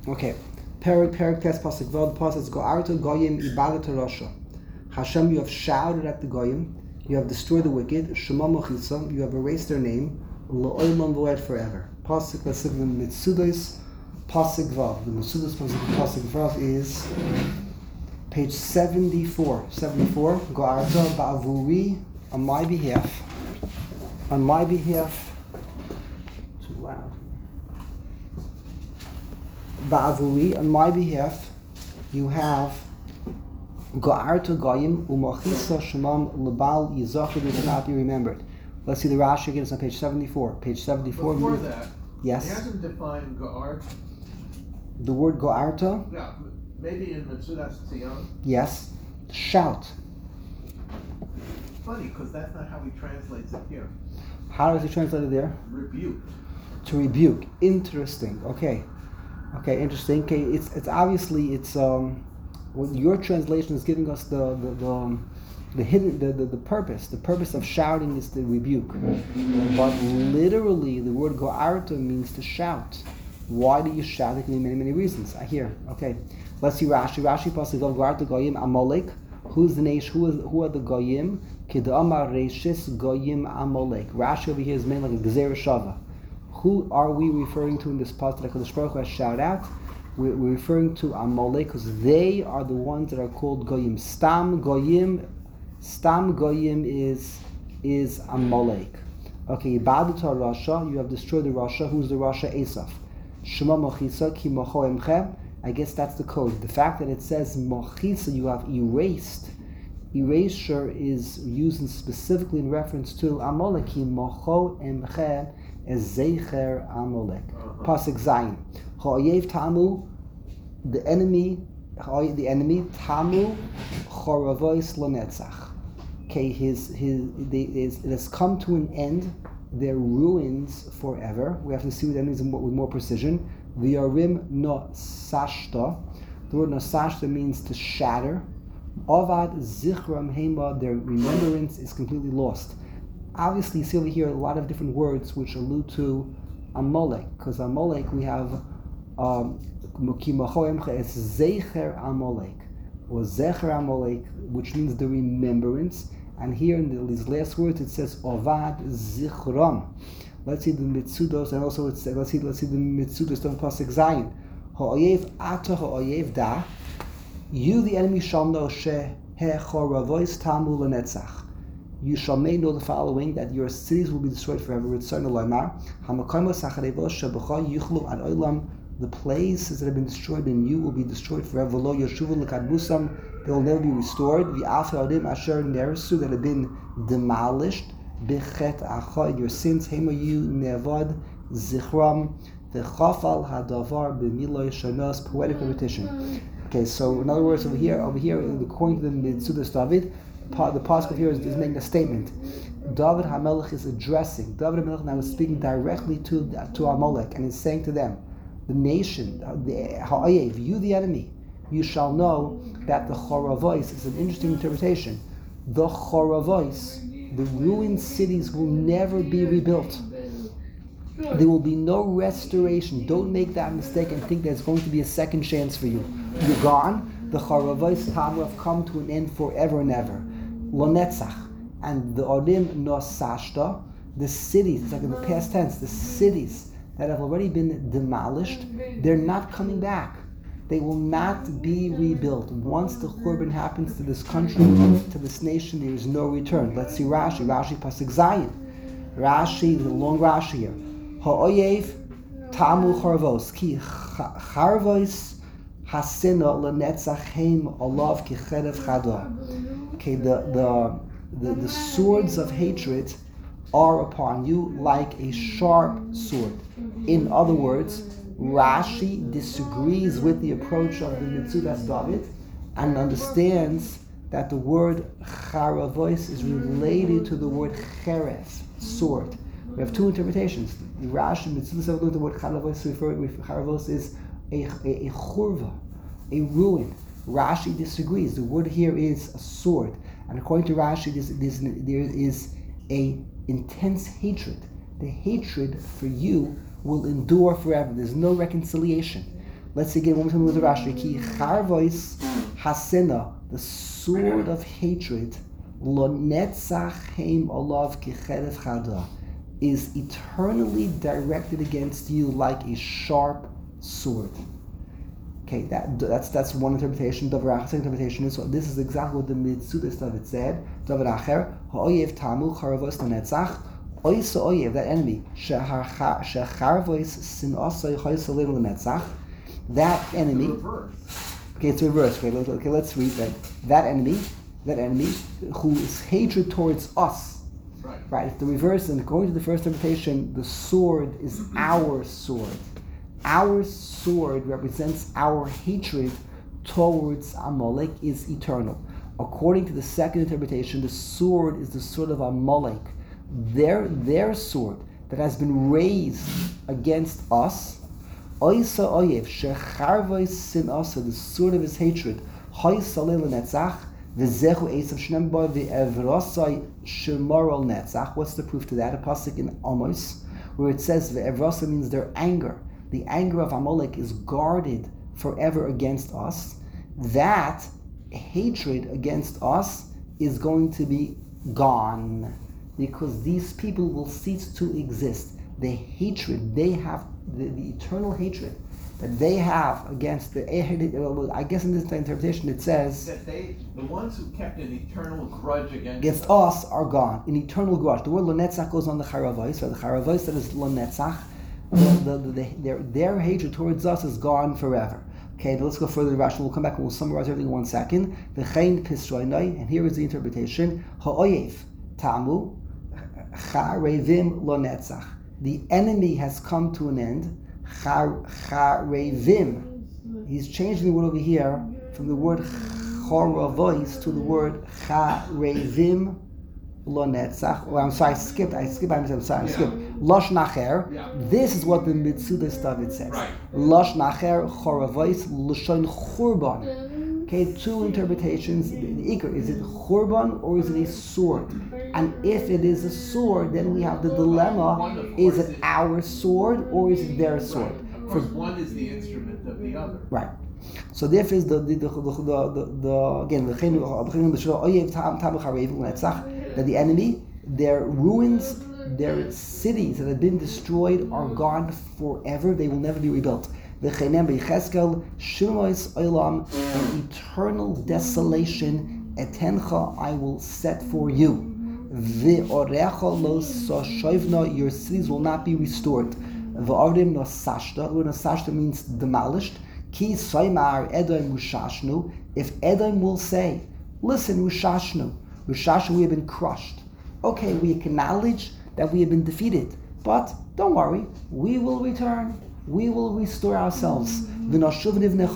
Okay. Perik Tes Pasuk Vod Pasuk Go'arta Goyim Ibadat Rasha. Hashem, you have shouted at the Goyim, you have destroyed the wicked. Shema Mochisa, you have erased their name. Lo'olam Voed forever. Pasuk Pasuk the Mitzudos Pasuk Vav. The Mitzudos Pasuk Vav is page 74. 74. Go'arta Ba'avuri, on my behalf. On my behalf. Too loud. Ba'avuri, on my behalf, you have Go'arta Goyim Umachisa Shemam Lebal Yizachid, who cannot be remembered. Let's see the Rashi again. It's on page 74. Page 74. Before that, yes. He hasn't defined Go'art. The word Go'arta? Yeah, maybe in Metzudas Tzion. Yes. Shout. Funny, because that's not how he translates it here. How does he translate it there? Rebuke. To rebuke. Interesting. Okay, interesting. Okay, it's obviously what your translation is giving us the hidden the purpose. The purpose of shouting is to rebuke. But literally the word go'arta means to shout. Why do you shout? It can be many, many reasons. I hear. Okay. Let's see Rashi. Rashi pasuk go'arta goyim Amalek. Who's the nation? Who are the goyim? Kid'amar reishis goyim Amalek. Rashi over here is made like a gzera shava. Who are we referring to in this pasuk that HaKadosh Baruch Hu has shout out? We're referring to Amalek because they are the ones that are called goyim. Stam goyim is Amalek. Okay, Ibadat Rasha, you have destroyed the Rasha. Who's the Rasha? Esav. Shema Mochisa ki mocho emchem. I guess that's the code. The fact that it says Mochisa, you have erased. Erasure is used specifically in reference to Amalek. Ki mocho emchem as Zeicher Amalek. Pasuk Zayin. Ha'oyev tamu, the enemy tamu choravois lanetzach. Okay, it has come to an end. Their ruins forever. We have to see what that means with more precision. V'yarim no sashta. The word no sashta means to shatter. Avad zichram hema. Their remembrance is completely lost. Obviously, you see over here a lot of different words which allude to Amalek, because Amalek we have it's Zecher Amalek or Zecher Amalek, which means the remembrance. And here in these last words it says Ovad Zichram. Let's see the Mitzudos, and also let's see the Mitzudos of Pasuk Zayin. Ha'oyev ata ha'oyev da. You the enemy shall know she'echoravois tamu lenetzach. You shall know the following, that your cities will be destroyed forever. The places that have been destroyed in you will be destroyed forever. They will never be restored. That have been demolished. Your sins, poetic repetition. Okay, so in other words, over here, according to the Mitzudas David, the pasuk here is making a statement. David HaMelech is addressing. David HaMelech now is speaking directly to Amalek, and is saying to them, the nation, the Ha'ayev, you the enemy, you shall know that the Choravos is an interesting interpretation. The Choravos, the ruined cities, will never be rebuilt. There will be no restoration. Don't make that mistake and think there's going to be a second chance for you. You're gone. The Choravos Tamu have come to an end forever and ever. Lonetzach. And the Orim Nosashta, the cities, it's like in the past tense, the cities that have already been demolished, they're not coming back. They will not be rebuilt. Once the Churban happens to this country, to this nation, there is no return. Let's see Rashi. Rashi Pasuk Zayin. Rashi, the long Rashi here. Ha'oyev tamu charvos ki charvos hasina lenetzachim olav ki cherev chada. Okay, the swords of hatred are upon you like a sharp sword. In other words, Rashi disagrees with the approach of the Mitzudas David and understands that the word charavois is related to the word cheres, sword. We have two interpretations. The Rashi Mitzudas David, the word charavois is a churva, a ruin. Rashi disagrees. The word here is a sword, and according to Rashi, there is a intense hatred. The hatred for you will endure forever. There's no reconciliation. Let's see again one more time with the Rashi. Ki charvois hasina, the sword of hatred, lo netzach heim olav kicherev chada, is eternally directed against you like a sharp sword. Okay, that's one interpretation. Davar second interpretation is, so this is exactly what the Mitzudas of it said. Davar acher, ha'oyev tamu charvois netzach, oysa oyev, that enemy, shecharvois sinasai chaysalin netzach, that enemy. Okay, it's reverse. Okay, let's read that. That enemy who is hatred towards us. Right. If the reverse, and according to the first interpretation, the sword is our sword. Our sword represents our hatred towards Amalek is eternal. According to the second interpretation, the sword is the sword of Amalek. Their sword that has been raised against us. Oysa oyev shecharvois sinasa, the sword of his hatred. Hoy salil netzach v'zechu esav shnem ba v'evrasai shemarol netzach. What's the proof to that? A pasuk in Amos where it says v'evrasa means their anger. The anger of Amalek is guarded forever against us. That hatred against us is going to be gone because these people will cease to exist. The hatred they have, the eternal hatred that they have against the, I guess in this interpretation it says that the ones who kept an eternal grudge against us are gone. An eternal grudge. The word Lonetzach goes on the Charavos, or the Charavos that is Lonetzach. Their hatred towards us is gone forever. Okay, now let's go further to Rashi. We'll come back and we'll summarize everything in 1 second. V'chein pisroinai, and here is the interpretation. Ha'oyev tamu charevim Lonetzach. The enemy has come to an end. Charevim. He's changing the word over here from the word choravos to the word charevim Lonetzach. Oh, I'm sorry, I skipped. I'm skip. Losh nacher. This is what the Mitzudas David says. Right. Losh nacher choravos l'shon churban. Okay, two interpretations. The ikar, is it churban or is it a sword? And if it is a sword, then we have the dilemma: is it our sword or is it their sword? Right. Of course, one is the instrument of the other. Right. So therefore, is the again that the enemy, their ruins, their cities that have been destroyed are gone forever. They will never be rebuilt. An eternal desolation, etencha, I will set for you. Your cities will not be restored. V'ardim nosashta. The word nosashta means demolished. Ki soymar Edom rushashnu. If Edom will say, listen, rushashnu, we have been crushed. Okay, we acknowledge that we have been defeated, but don't worry, we will return. We will restore ourselves. But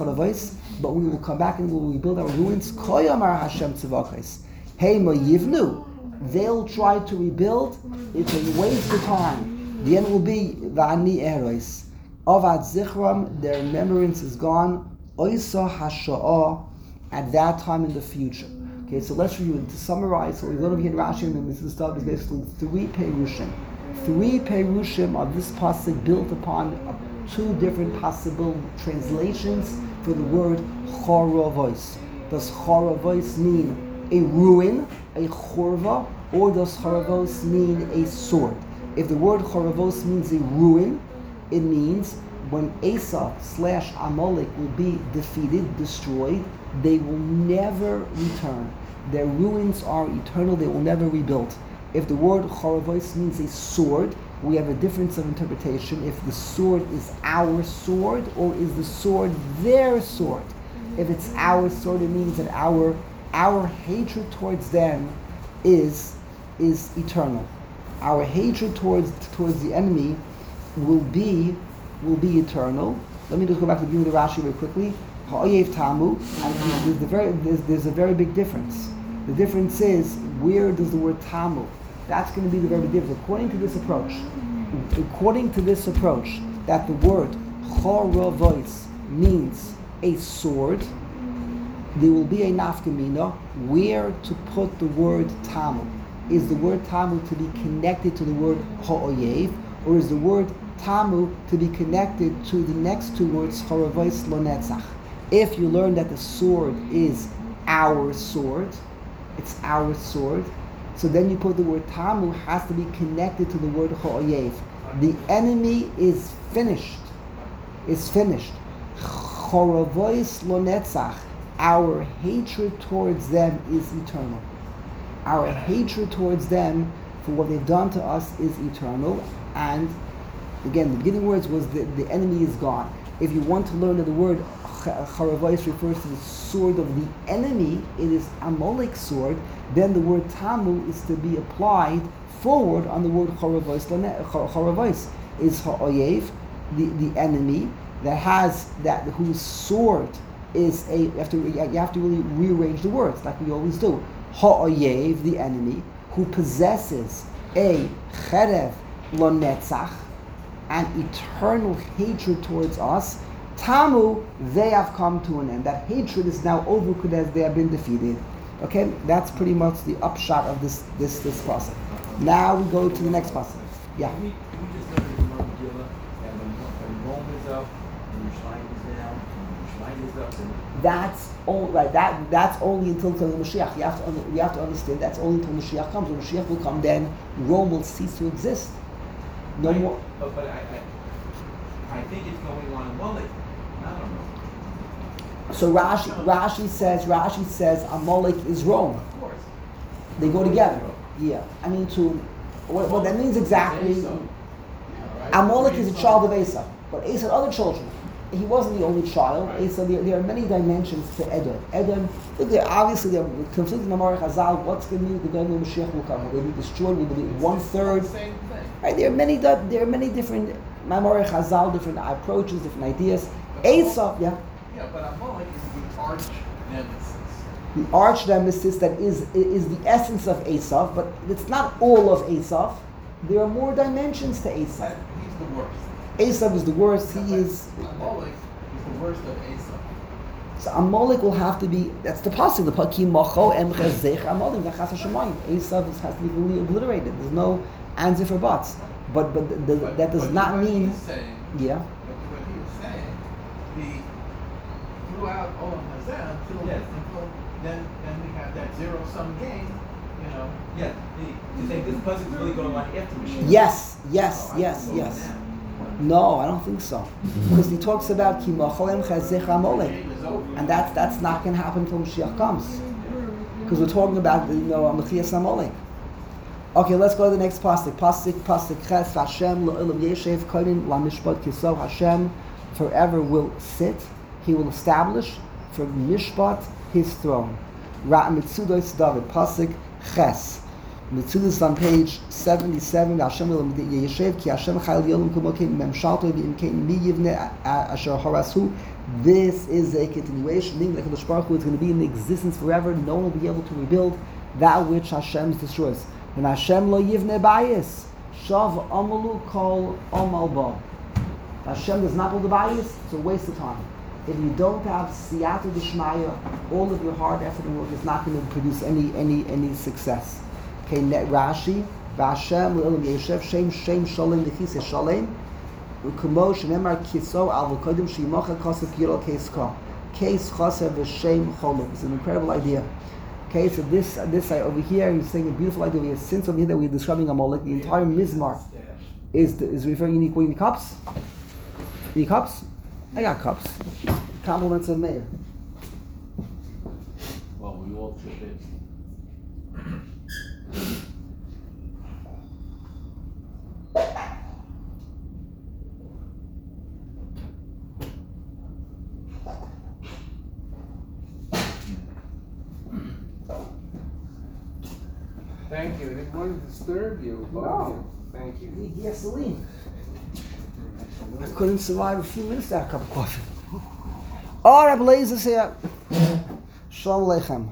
we will come back and we will rebuild our ruins. Koyamar Hashem tzivakos. Hey yivnu. They'll try to rebuild. It's a waste of time. The end will be v'ani eros. Avad zichram, their remembrance is gone. Oisa hasha'ah, at that time in the future. Okay, so let's review. To summarize, what we're going to be in Rashi and this stuff is basically three perushim. Three perushim of this pasuk built upon two different possible translations for the word choravos. Does choravos mean a ruin, a chorva, or does choravos mean a sword? If the word choravos means a ruin, it means when Esav / Amalek will be defeated, destroyed, they will never return. Their ruins are eternal, they will never rebuild. If the word choravos means a sword, we have a difference of interpretation if the sword is our sword or is the sword their sword. If it's our sword, it means that our hatred towards them is eternal. Our hatred towards the enemy will be eternal. Let me just go back to the beginning of the Rashi very quickly. Ha'oyev tamu, and there's a very big difference. The difference is, where does the word tamu? That's going to be the very big difference. According to this approach, that the word choravos means a sword, there will be a nafkamina where to put the word tamu. Is the word tamu to be connected to the word ha'oyev, or is the word tamu to be connected to the next two words, Choravos Lo Netzach. If you learn that the sword is our sword, it's our sword, so then you put the word tamu has to be connected to the word ha'oyev. The enemy is finished. Choravos Lo Netzach. Our hatred towards them is eternal. Our hatred towards them for what they've done to us is eternal. And again, the beginning words was the enemy is gone. If you want to learn that the word Choravos refers to the sword of the enemy, it is Amalek's sword, then the word Tamu is to be applied forward on the word Choravos. Choravos is Ha'oyev, the enemy, whose sword is you have to really rearrange the words like we always do. Ha'oyev, the enemy, who possesses a cherev lo netzach, an eternal hatred towards us. Tamu, they have come to an end. That hatred is now over because they have been defeated. Okay, that's pretty much the upshot of this passage. Now we go to the next passage. Yeah. We just know there's no Megillah, and when Rome is up, and Yerushalayim is down, and Yerushalayim is up, and That's all right. That's only until the Mashiach. You have to understand that's only until Mashiach comes. When Mashiach will come, then Rome will cease to exist. No more. But I think it's going on Amalek. I don't know. So Rashi says Amalek is Rome. Of course. They go together. Yeah. I mean, what that means exactly. Yeah, right. Amalek is a child of Esau, but Esau had other children. He wasn't the only child. Right. Esau, there are many dimensions to Edom. Look, obviously, they're conflicting Mamar Chazal. What's going to be the day when Mashiach will come? Will they be destroyed? Will they be 1/3? Same thing. Right? There are many different Mamar Chazal, different approaches, different ideas. Esau, yeah. Yeah, but Amalek is the arch nemesis. The arch nemesis that is the essence of Esau, but it's not all of Esau. There are more dimensions to Esau. He's the worst. Esau is the worst. He is. Amalek is the worst of Esau. So Amalek will have to be. That's the pasuk. The pakim macho emchezech Amalek nachas hashemayim. Esau has to be fully obliterated. There's no answer for buts. But that does not what mean. He's saying, Yeah. what he was saying, throughout Olam Hazeh until then we have that zero-sum game. You know. Yeah. You think this puzzle is really going on after Mashiach? Yes. Oh, No, I don't think so. Because he talks about ki macho emchezech Amalek, game is over. and that's not going to happen until Mashiach comes. Because we're talking about Mechias Amalek. Okay, let's go to the next pasuk. Pasuk Ches Hashem L'Olam Yeshev Kodim LaMishpat Kiso. Hashem forever will sit. He will establish for Mishpat his throne. Ra Mitzudos David. Pasuk Ches. Mitzudos on page 77. Hashem L'Olam Yeshev Ki Hashem Chayil Yolim Kumokim Memshalto V'Imkein Mi Yivne Asher Harasu. This is a continuation, meaning that HaKadosh Baruch Hu is going to be in existence forever. No one will be able to rebuild that which Hashem destroys. And Hashem lo yivne bayis, shav amalu kol amal ba. Hashem does not build a bayis, it's a waste of time. If you don't have siyata d'shmaya, all of your hard effort and work is not going to produce any success. Okay, net Rashi, Vashem l'olam yeshev shem shalem l'chise shalem, u'kumo shenemar kiso al v'kodim sheimocha kosef yirol keis ka. Keis chaser v'shem cholom. It's an incredible idea. Okay, so this over here, he's saying a beautiful idea. We have since over here that we're describing Amalek. The entire Mizmar is referring. You need cups? You need cups? I got cups. Compliments of Meir. Well, we all chip in. Thank you. I didn't want to disturb you. No. Thank You you. need gasoline. I couldn't survive a few minutes without a cup of coffee. All right, Blaze here. Shalom Aleichem.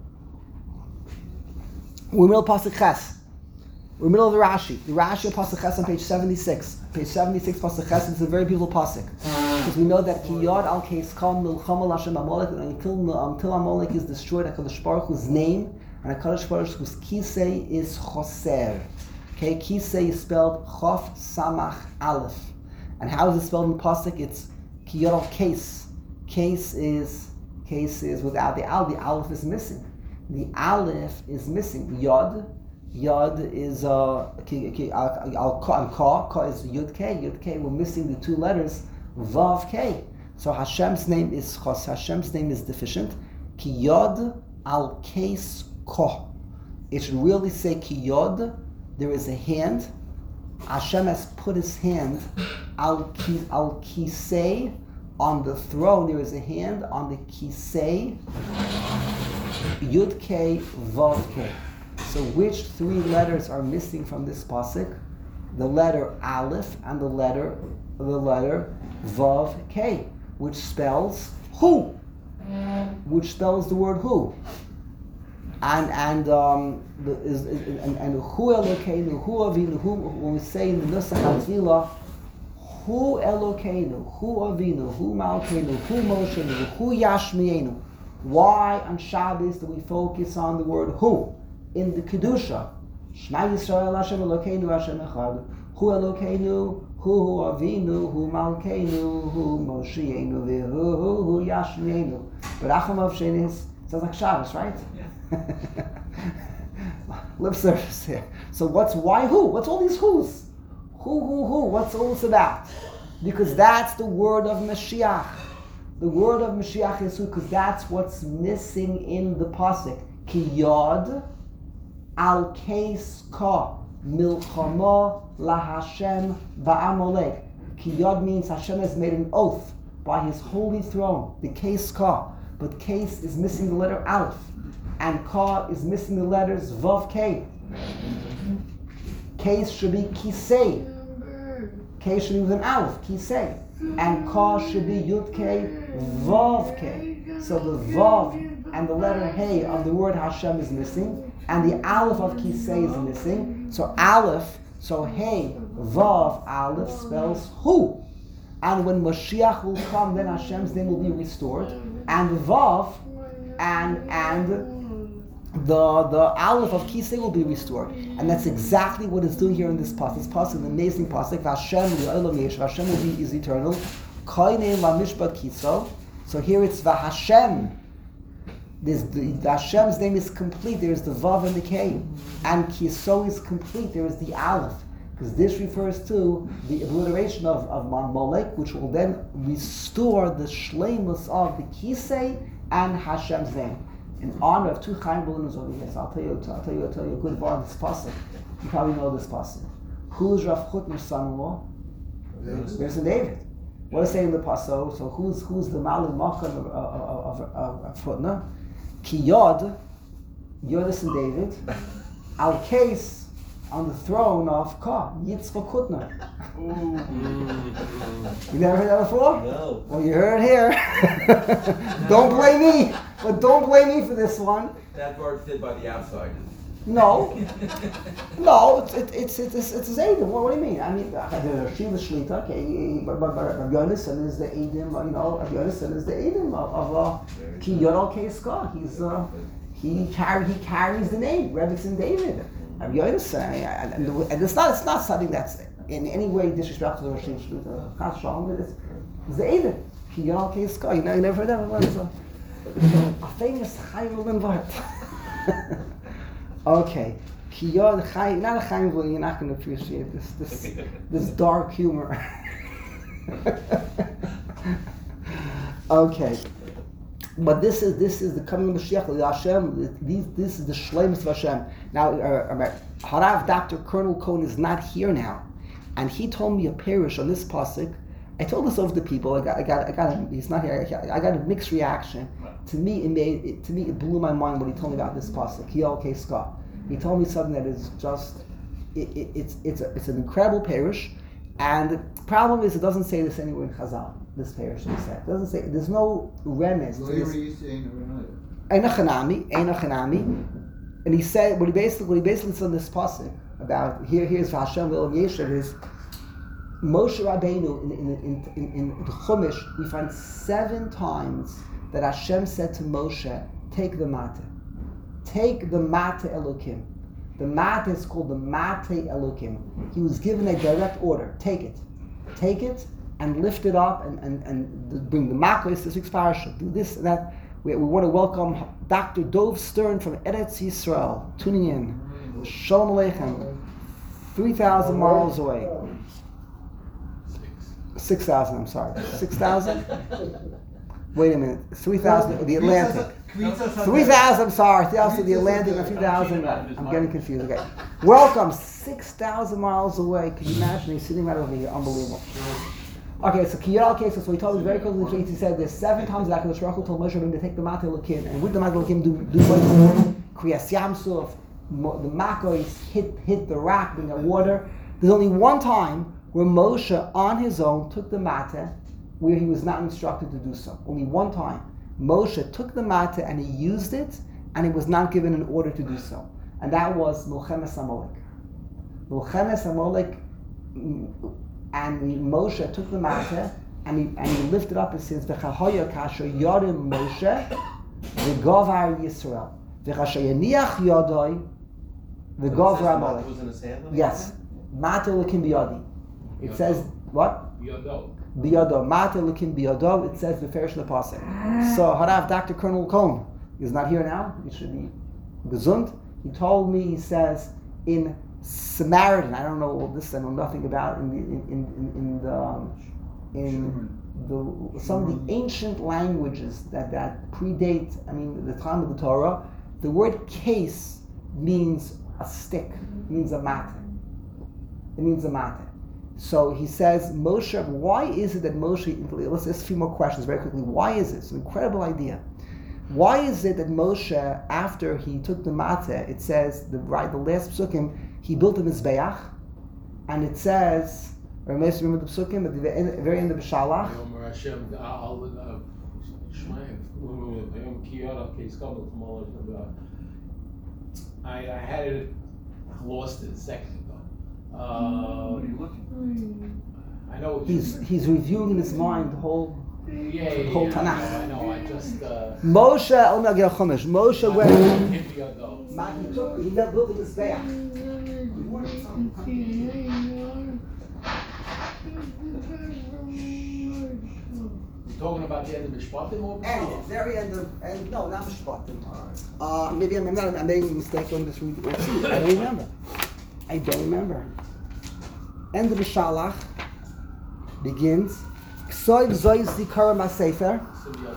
We're middle of Pasuk Ches. We're middle of the Rashi. The Rashi of Pasuk Ches on page 76. Page 76, Pasuk Ches, is a very beautiful Pasuk. Because we know that Ki Yod al Keis Kam Milchama Lashem Amalek, and until Amalek is destroyed, HaKadosh Baruch Hu's name, and HaKadosh Baruch Hu's Kisei is Choser. Okay, Kisei is spelled Chof Samach Aleph. And how is it spelled in the pasuk? It's ki yod al case. Case is without the aleph. The aleph is missing. The aleph is missing. Yod is ka is yud k. Yud k. We're missing the two letters vav k. So Hashem's name is chos. Hashem's name is deficient. Ki yod al case ko. It should really say ki yod. There is a hand. Hashem has put his hand al kisei. On the throne, there is a hand on the kisei, Yud K, Vav K. So which three letters are missing from this pasuk? The letter Aleph and the letter Vav K, which spells who, which spells the word who. And who Elokeinu, who Avinu, who, when we say in the Nusach HaTfilah, Hu Elokeinu, Hu Avinu, Hu Malkeinu, Hu Mosheinu, Hu Yashmienu. Why on Shabbos do we focus on the word Hu? In the Kedusha, Shema Yisrael Hashem Elokeinu Hashem Echad. Hu Elokeinu, Hu Avinu, Hu Malkeinu, Hu Mosheinu, Hu Yashmienu. But Achamav Shenis sounds like Shabbos, right? Yeah. Lip service here. So why Hu? What's all these Who's? Who, what's all this about? Because that's the word of Mashiach. The word of Mashiach is who, because that's what's missing in the pasuk. Ki yod al keis ka milchama la Hashem ba'amalek. Ki yod means Hashem has made an oath by his holy throne, the keis ka. But keis is missing the letter aleph, and ka is missing the letters vav k. Keis should be kisei. K should be with an aleph, kisei. And ka should be yud k, vav k. So the vav and the letter hey of the word Hashem is missing, and the aleph of kisei is missing. So aleph, so hey, vav, aleph spells who. And when Mashiach will come, then Hashem's name will be restored. And the vav and the aleph of kisei will be restored, and that's exactly what it's doing here in this pasuk. This pasuk is an amazing pasuk. Hashem Hashem is eternal. So here it's V'Hashem. The Hashem's name is complete. There is the vav and the k, and kiso is complete. There is the aleph, because this refers to the obliteration of Molech, which will then restore the shleimus of the kisei and Hashem's name. In honor of two Chaim Balloons over here, so I'll tell you a good part of this pasuk. You probably know this pasuk. Who's Rav Chutner's son-in-law? There's David. What does it say in the pasuk? So who's the Malin Makan of Chutner? Ki Yod is in David. Al Case on the throne of Ka Yitzchak Chutner. You never heard that before? No. Well, you heard it here. Don't blame me. But don't blame me for this one. That part's did by the outsiders. No, it's a Zaydim. What do you mean? I mean, the Shiva Shlita, okay, but Rav Yonasan is the Eidim, Rav Yonasan is the Eidim of Ki Yod al Keis Ka. He carries the name, Rebbetzin David. Rav Yonasan, and it's not something that's in any way disrespectful to Shiva Shlita. Chas Shalom, it's the Eidim. Ki Yod al Keis Ka. You never heard that one? A famous Chaim Vart. Okay, Kiyod Chaim, not a Chaim, you're not going to appreciate this dark humor. Okay, but this is the coming of Mashiach, the Hashem. This is the Shleimus of Hashem. Now, Harav Dr. Colonel Cohen is not here now, and he told me a parish on this pasuk. I told this over to people. He's not here. I got a mixed reaction. To me, it blew my mind what he told me about this pasuk. He told me something that is just, it's an incredible parish, and the problem is it doesn't say this anywhere in Chazal. This parish, he said, it doesn't say. There's no remez to this. Einachanami, and he said what he basically said in this pasuk about here's Hashem V'Elam Yesher is. Moshe Rabbeinu in the Chumash, we find 7 times that Hashem said to Moshe, take the Mate. Take the Mate Elokim. The Mate is called the Mate Elokim. He was given a direct order, take it. take it and lift it up and bring the makos, this week's parasha, do this and that. We want to welcome Dr. Dov Stern from Eretz Yisrael, tuning in. Shalom Aleichem. 3,000 miles away. 6,000, I'm sorry. 6,000? Wait a minute. 3,000, the Atlantic. 3,000, I'm sorry. 3,000, the Atlantic, and 3,000. I'm getting confused. Okay. Welcome. 6,000 miles away. Can you imagine? He's sitting right over here. Unbelievable. Okay, so Kiyal case, so he told me very quickly, he said there's 7 times that HaKadosh Baruch Hu told Moshe Rabbeinu to take the Mata Elokim, and with the Mata Elokim do Kriyas Yamsuf, the Makos hit the rock, bring out water. There's only one time where Moshe on his own took the Mata where he was not instructed to do so. Only one time. Moshe took the Mata and he used it, and he was not given an order to do so. And that was Milchemes Amalek. Milchemes Amalek, and Moshe took the Mata and he lifted up and says, "V'chahoya kasher yodim Moshe v'govar Yisrael v'chasher yaniach yodoi v'govar Amalek." Yes, Mata Elokim biyadi. It says what? Biyado. Mata Elokim biyado. It says the Ferish Lepasek. So Harav Dr. Colonel Cohn is not here now. He should be gesund. He told me. He says in Samaritan, I don't know all this, I know nothing about in some of the ancient languages that predate, the time of the Torah, the word case means a stick, means a mate. It means a mate. So he says, Moshe, why is it that Moshe, let's ask a few more questions very quickly. Why is it? It's an incredible idea. Why is it that Moshe, after he took the mate, it says, the last psukim, he built a mizbeach, and it says, remember the psukim at the very end of Shalach? I had it, lost it a second ago. What are you looking for? I know he's reviewing in his mind the whole Tanakh. I know. I just Moshe, Moshe went. He built the mizbeach. You're talking about the end of Mishpatim or And very end of, and no, not Mishpatim. Maybe I'm making a mistake on this. I don't remember. End of the Shalach begins. Ksoiv zois zikara masefer.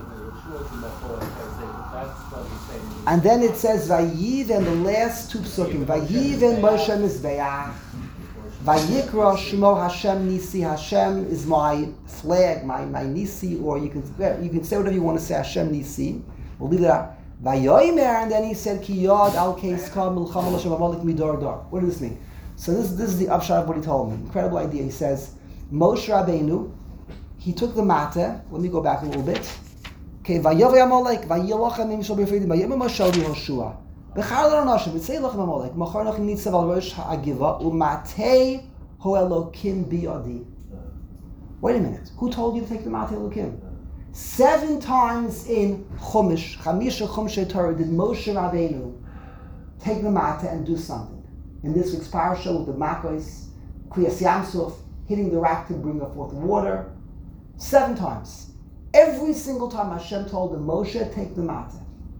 And then it says Vayiven, the last 2 psukim. Vayiven Moshe Mizbeach. Vayikra Shemo Hashem Nisi. Hashem is my flag, my Nisi, or you can say whatever you want to say. Hashem Nisi. We'll leave it out. Vayomer, and then he said Ki Yod Al Keis Kal Milchama L'Shem Amalek Midor Dor. What does this mean? So this is the upshot of what he told me. Incredible idea. He says Moshe Rabbeinu, he took the Mata. Let me go back a little bit. Okay, Vayovei Amalek, Vayilochem Im Shal B'Fridim, Vayim Moshe Yehoshua. B'char L'Ronoshim, V'tzei Lochem Amalek, Machar Nochim Nitzav Al Rosh Ha'agiva, U'matei Ho Elokim Biyadi. Wait a minute. Who told you to take the Matei Elokim? 7 times in Chumash, Chamisha Chumshei Torah, did Moshe Rabbeinu take the Mata and do something. In this week's parasha with the Makos, Kriyas Yamsuf, hitting the rock to bring forth water. 7 times. Every single time Hashem told him, Moshe, take the Mata.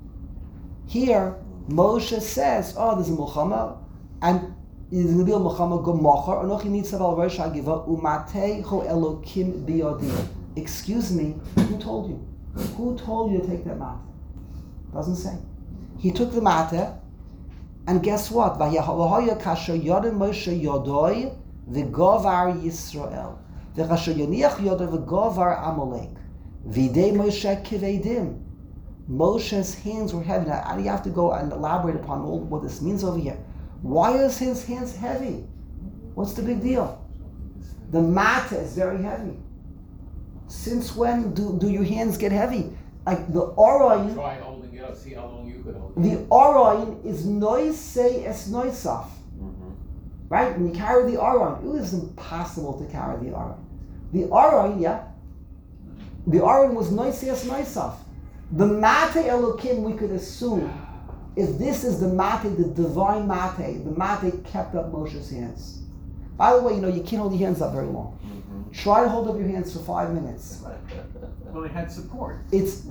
Here, Moshe says, there's a Mulchama, and there's going to be a Mulchama Gomachar, Anochi Nitzav Al Rosh Ha'agiva, U'matei Ho Elokim Biyadi. Excuse me, who told you? Who told you to take that Mata? Doesn't say. He took the Mata, and guess what? Vayahoya kasher yodim Moshe yodoi v'govar Yisrael. V'kasher yoniach yodoi v'govar Amalek. V'idei Moshe kivedim. Moshe's hands were heavy. Now, you have to go and elaborate upon what this means over here. Why is his hands heavy? What's the big deal? The Mata is very heavy. Since when do your hands get heavy? Like the Orain. Try holding it up, see how long you could hold it. The Orain is noisei es noisaf. Right? When you carry the Orain, it was impossible to carry the Orain. The Orain, the Orain was noisei es noisaf. The Matei Elokim, we could assume, if this is the Matei, the divine Matei, the Matei kept up Moshe's hands. By the way, you can't hold your hands up very long. Try to hold up your hands for 5 minutes. Well, they had support. It's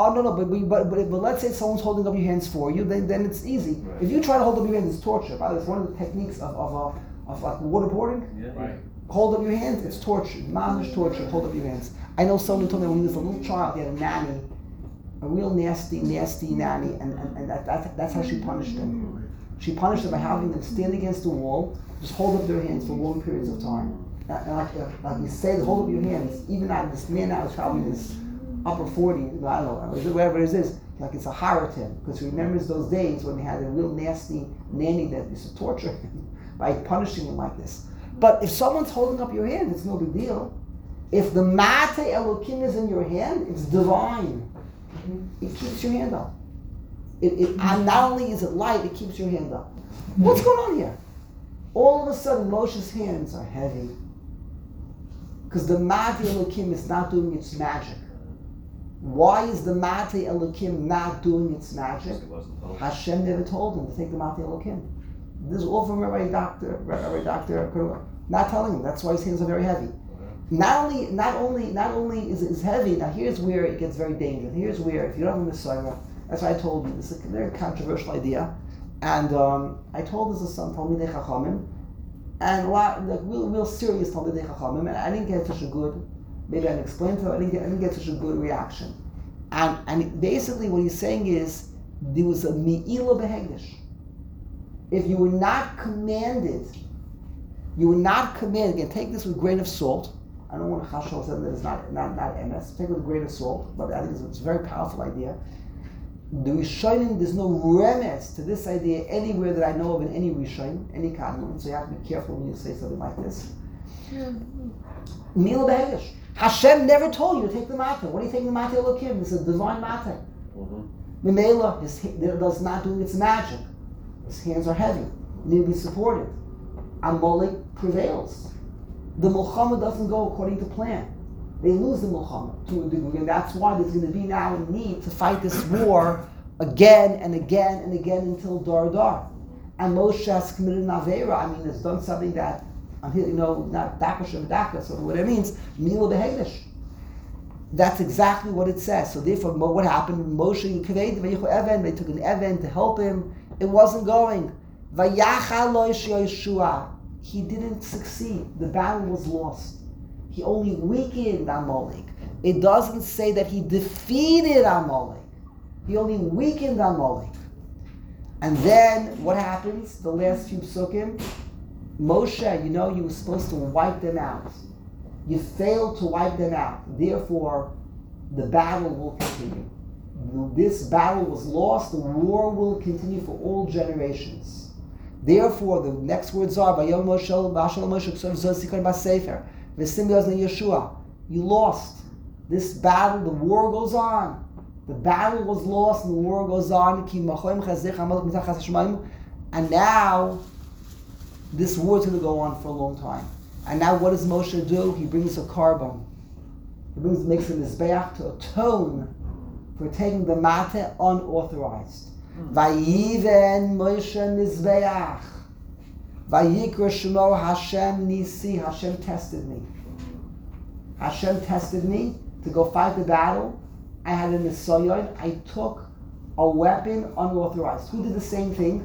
but let's say someone's holding up your hands for you, then it's easy. Right. If you try to hold up your hands, it's torture. By the way, it's one of the techniques of like waterboarding. Yeah. Right. Hold up your hands, it's torture. Mamish torture. Hold up your hands. I know someone who told me when he was a little child, he had a nanny, a real nasty nanny, and that's how she punished him. She punished him by having them stand against the wall, just hold up their hands for long periods of time. And like you said, hold up your hands. Even now, this man now is probably in his upper 40s, I don't know, whatever it is. Like it's a horror to him because he remembers those days when he had a real nasty nanny that used to torture him by punishing him like this. But if someone's holding up your hand, it's no big deal. If the Mate Elokim is in your hand, it's divine. It keeps your hand up. And not only is it light, it keeps your hand up. What's going on here? All of a sudden, Moshe's hands are heavy. Because the Mate Elokim is not doing its magic. Why is the Mate Elokim not doing its magic? Hashem never told him to take the Mate Elokim. This is all from Rabbi Dr. Kurwa. Not telling him. That's why his hands are very heavy. Not only is it heavy. Now here's where it gets very dangerous. Here's where if you don't have a Messiah, that's why I told you this is a very controversial idea. And I told this to some Talmidei Chachamim, and a lot like real serious Talmidei Chachamim, and I didn't get such a good. Maybe I didn't explain to him. I didn't get such a good reaction. And basically what he's saying is there was a mi'ila behegdish. If you were not commanded, again, take this with a grain of salt. I don't want to chashal something that is not MS. Take it with a grain of salt, but I think it's a very powerful idea. The Rishonim, there's no remes to this idea anywhere that I know of in any Rishonim, any Kadmon, so you have to be careful when you say something like this. Mila behegdish. Hashem never told you to take the matter. What are you taking the matter Elokim? It's a divine matter. Memela does not do its magic. His hands are heavy. Need to be supported. Amalek prevails. The Mulchama doesn't go according to plan. They lose the Mulchama to a degree, and that's why there's going to be now a need to fight this war again and again and again until Dar. And Moshe has committed an Aveira. I mean, has done something that, not Daka Shem Daka, so what it means, Mila Behegdish. That's exactly what it says. So therefore, what happened? Moshe Even, they took an Even to help him. It wasn't going. He didn't succeed. The battle was lost. He only weakened Amalek. It doesn't say that he defeated Amalek. He only weakened Amalek. And then what happens? The last few psukim, Moshe, you were supposed to wipe them out. You failed to wipe them out. Therefore, the battle will continue. This battle was lost. The war will continue for all generations. Therefore, the next words are, Vayom Moshe, Bashal Moshe, K'sav Zosikar Basefer, V'sim Yozna Yeshua. You lost. This battle, the war goes on. The battle was lost and the war goes on. And now, this war is going to go on for a long time. And now what does Moshe do? He brings a carbon. He makes a mizbeach to atone for taking the mate unauthorized. Vayiven Moshe mizbeach. Vayikra Shemo Hashem Nisi. Hashem tested me. Hashem tested me to go fight the battle. I had a nisayon. I took a weapon unauthorized. Who did the same thing?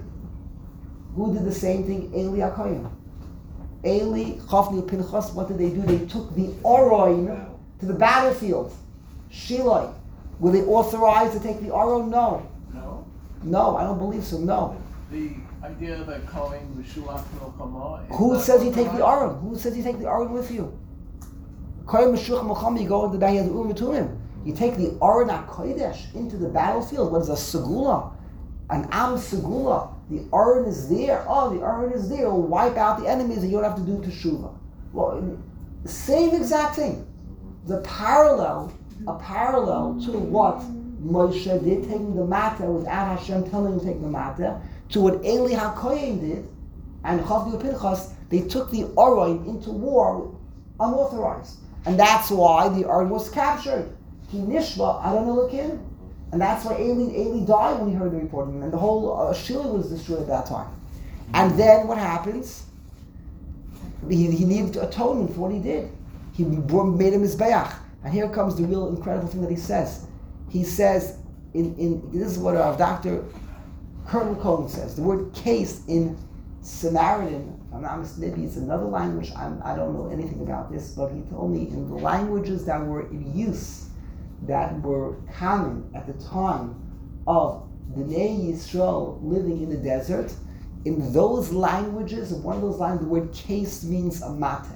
Eli HaKohen. Eli, Chofni, Pinchas, what did they do? They took the Oroin to the battlefield. Shiloi. Were they authorized to take the Oroin? No. No, I don't believe so, no. The idea that calling Meshuach Milchama. Who says you take the Oroin? Who says you take the Oroin with you? Kohen Meshuach Milchama, you go into the battle, he has Urim Tumim. You take the Oroin HaKodesh into the battlefield. What is a Segula? An Am Segula. The Aaron is there. Oh, the Aaron is there. It'll wipe out the enemies and you don't have to do teshuvah. Well, same exact thing. The parallel to what Moshe did, taking the matter without Hashem telling him to take the matter, to what Eli HaKohen did, and Chofni Pinchas, they took the Aaron into war unauthorized. And that's why the Aaron was captured. He nishva Adon Elokim. And that's why Eli died when he heard the report. And the whole Shiloh was destroyed at that time. And then what happens? He needed atonement for what he did. He made him mizbeach. And here comes the real incredible thing that he says. He says, this is what our Dr. Colonel Cohen says. The word case in Samaritan, if I'm not mistaken, maybe it's another language. I don't know anything about this, but he told me in the languages that were in use, that were common at the time of Bnei Yisrael living in the desert, in those languages, in one of those languages, the word case means a mate,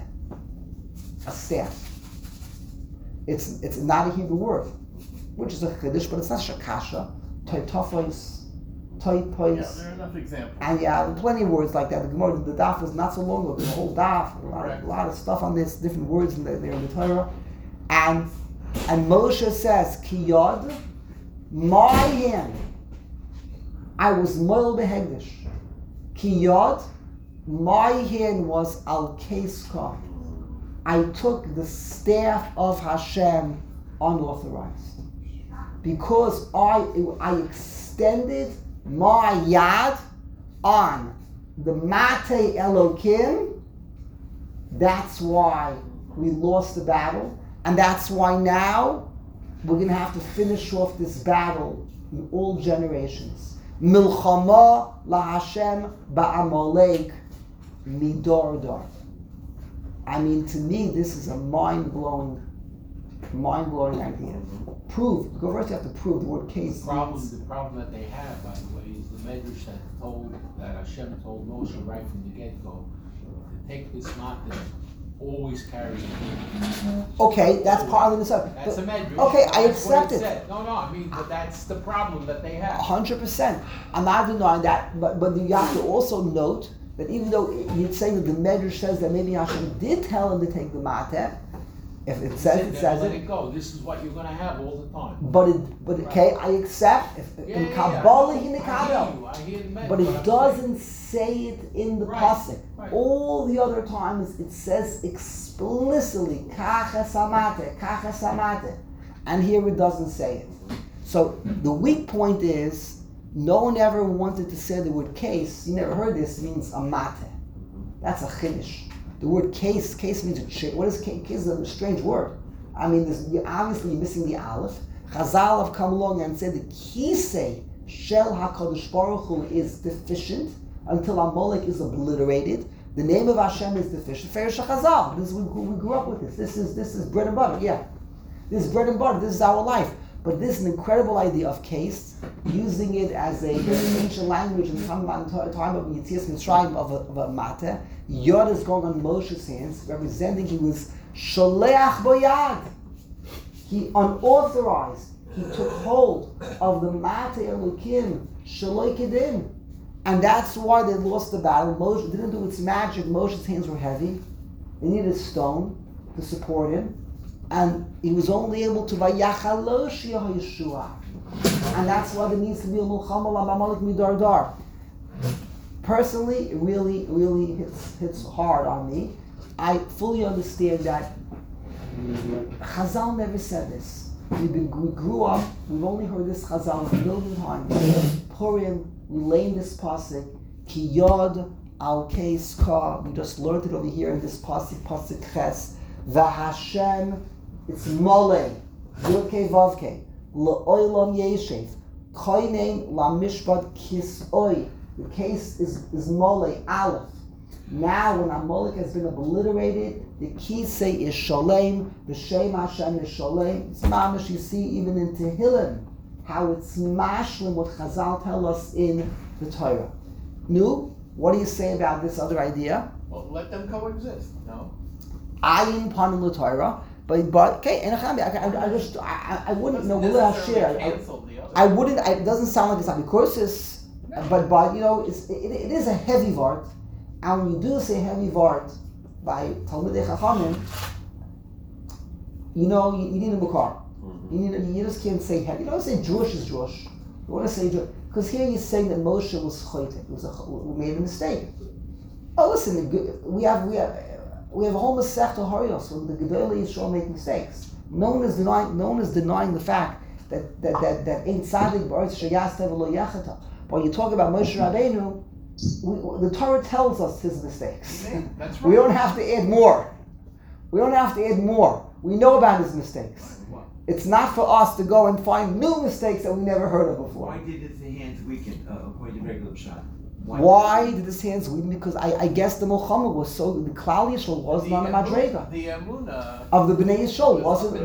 a staff. It's not a Hebrew word, which is a chiddush, but it's not shakasha, toitofos, toipois. Yeah, there are enough examples. And yeah, plenty of words like that. The Gemara, the daf was not so long ago. The whole daf, a lot of stuff on this, different words there in the Torah, and Moshe says, Ki yod, my hand, I was moil behegdish. Ki yod, my hand was al keska. I took the staff of Hashem unauthorized. Because I extended my yad on the Mate Elokim, that's why we lost the battle. And that's why now we're going to have to finish off this battle in all generations. Milchama la Hashem ba'amalek midor dar. I mean, to me, this is a mind-blowing idea. Prove. Go first, you have to prove the word case. The problem that they have, by the way, is the Medrash that Hashem told Moshe right from the get-go to take this mountain. Always carry it. Okay, that's part of the subject. That's a medrash. Okay, I That's what accept it. said. No, I mean, but that's the problem that they have. 100%. I'm not denying that, but you have to also note that even though you'd say that the Medrash says that maybe Hashem did tell him to take the mateh, if it says it, says let it. it go. This is what you're going to have all the time. But okay, I accept. In Kabbalah, he I hear the but it doesn't say it in the pasuk. Right. All the other times it says explicitly kacha samate, and here it doesn't say it. So the weak point is no one ever wanted to say the word case. You never heard this means a mate. That's a chiddush. The word case means a chain. What is case? Case is a strange word. I mean, obviously you're missing the aleph. Chazal have come along and said the kisei shel HaKadosh Baruch Hu is deficient until Amalek is obliterated. The name of Hashem is deficient. Ferish Chazal. This is we grew up with this. This is bread and butter. Yeah, this is bread and butter. This is our life. But this is an incredible idea of case, using it as a ancient language in the time of Yetzias Mitzrayim of a matter. Yod is going on Moshe's hands, representing he was sholeach boyad. He unauthorized. He took hold of the matter Elokim shaloi kedim, and that's why they lost the battle. Moshe didn't do its magic. Moshe's hands were heavy. They needed a stone to support him. And he was only able to vayachalosh Yeshua, and that's why there needs to be a milchama l'mamalek midar dar. Personally, it really hits hard on me. I fully understand that Chazal never said this. We grew up. We've only heard this Chazal a million times. Purim, we lay in this pasuk ki yod al keis ka. We just learned it over here in this pasuk ches v'Hashem. It's Mole, Yilke Vavke, Le'olam Yeshev, Koinem La Mishpat Kisoi. The case is Mole, Aleph. Now when Amalek has been obliterated, the Kisei is Sholem, the Shem Hashem is Sholem. It's mamish, you see even in Tehillim, how it's mashlim what Chazal tell us in the Torah. Nu, what do you say about this other idea? Well, let them coexist, no? Ayin Panim L'Torah. But okay, and I wouldn't know. I wouldn't. It doesn't sound like it's not because but you know, it is a heavy vart, and when you do say heavy vart by Talmidei Chachamim, you know, you need a makar. You just can't say heavy. You don't say Jewish is Jewish. You want to say Jewish because here you're saying that Moshe was choitek. We made a mistake. Oh, listen, we have a whole Masechta Harios when the Gedolei Yisrael make mistakes. No one is denying the fact that ain't tzaddik b'aretz sheyas tev lo yachata. But when you talk about Moshe Rabbeinu, the Torah tells us his mistakes. That's right. We don't have to add more. We don't have to add more. We know about his mistakes. It's not for us to go and find new mistakes that we never heard of before. Why did his hands weaken according to regular shot? Why did his hands weaken? Because I guess the Muhammad was so, the Klal Yisrael wasn't on the Madrega. The Emunah Of the Bnei Yisrael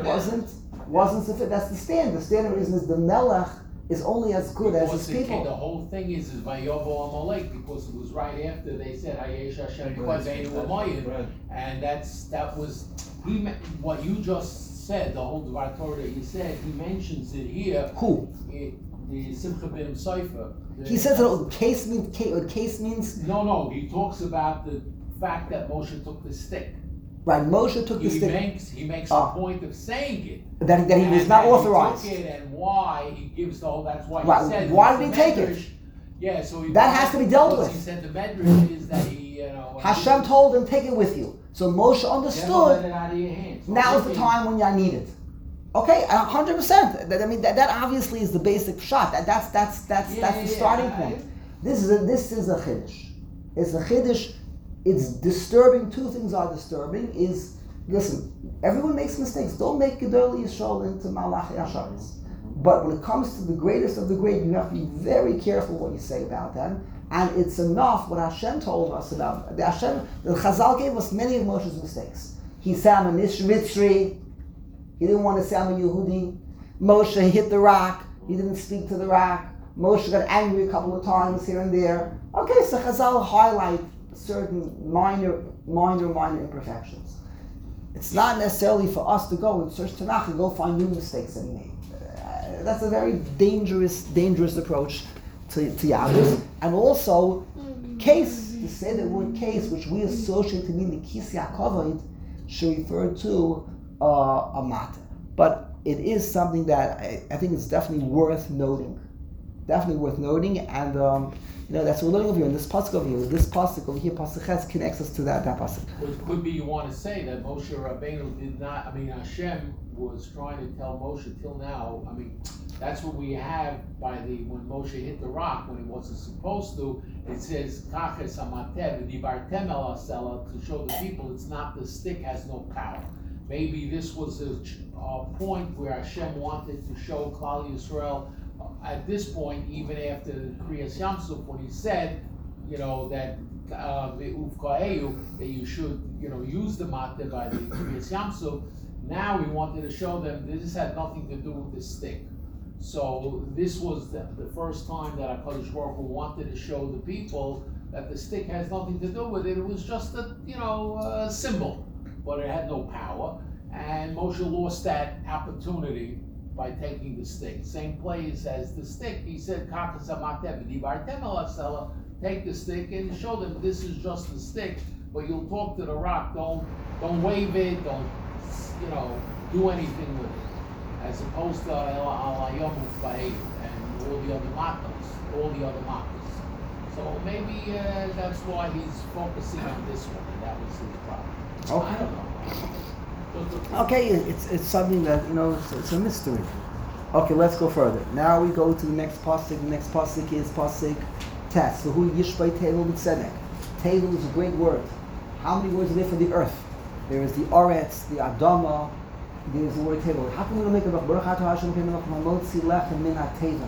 wasn't sufficient. That's the standard. The standard reason is the Melech is only as good as his people. The whole thing is Vayovo Amalek, because it was right after they said Hayesh Hashem Kvazeinu Amayim, and that was what you just said. The whole Dvar Torah that you said, he mentions it here. Who? The Simcha ben Seifer. He says that case means. No. He talks about the fact that Moshe took the stick. Right, Moshe took the stick. He makes a point of saying it. That he was not authorized. He took it, and why he gives the whole. That's why right. he said. Why did he take it? Yeah, so that has to be dealt with. He said the Medrash is that he, Hashem told him, take it with you. So Moshe understood. Let it out of your hands. Now's the time when you need it. Okay, 100%. I mean, that obviously is the basic shot. That's the starting point. This is a chiddush. It's a chiddush. It's disturbing. Two things are disturbing. Listen, everyone makes mistakes. Don't make Gedolei Yisrael into Malachi Hasharis. But when it comes to the greatest of the great, you have to be very careful what you say about them. And it's enough what Hashem told us about. The Chazal gave us many of Moshe's mistakes. He said, I'm a Mitzri. He didn't want to say, I'm a Yehudi. Moshe hit the rock. He didn't speak to the rock. Moshe got angry a couple of times here and there. Okay, so Chazal highlight certain minor imperfections. It's not necessarily for us to go and search Tanakh and go find new mistakes that he made. That's a very dangerous approach to Yahweh. And also, case, to say the word case, which we associate to mean the Kisi HaKavod, should refer to a matter. But it is something that I think is definitely worth noting. And that's what we're learning over here. In this pasuk over here, pasuk Ches connects us to that pasuk. Well, it could be you want to say that Moshe Rabbeinu did not. Hashem was trying to tell Moshe till now. That's what we have when Moshe hit the rock when he wasn't supposed to. It says Kaches Hamatev Dibartem El Asela to show the people it's not the stick has no power. Maybe this was a point where Hashem wanted to show Klal Yisrael. At this point, even after Kriyas Yamsuf, when he said, that that you should, use the matzah by the Kriyas Yamsuf, now he wanted to show them this had nothing to do with the stick. So this was the first time that HaKadosh Baruch Hu wanted to show the people that the stick has nothing to do with it. It was just a symbol, but it had no power. And Moshe lost that opportunity by taking the stick. Same place as the stick. He said, take the stick and show them this is just the stick, but you'll talk to the rock. Don't wave it, don't do anything with it. As opposed to Al-Ayom and all the other matters. So maybe that's why he's focusing on this one, and that was his problem. Okay. I don't know. Okay, it's something that, it's a mystery. Okay, let's go further. Now we go to the next pasuk. The next pasuk is pasuk Tes. So who Yishbay Tevel B'Tzedek. Tevel is a great word. How many words are there for the earth? There is the Oretz, the Adama, there is the word Tevel. How can we make a Baruch Atah Hashem K'menach Mamotzi Lechem Min HaTevel?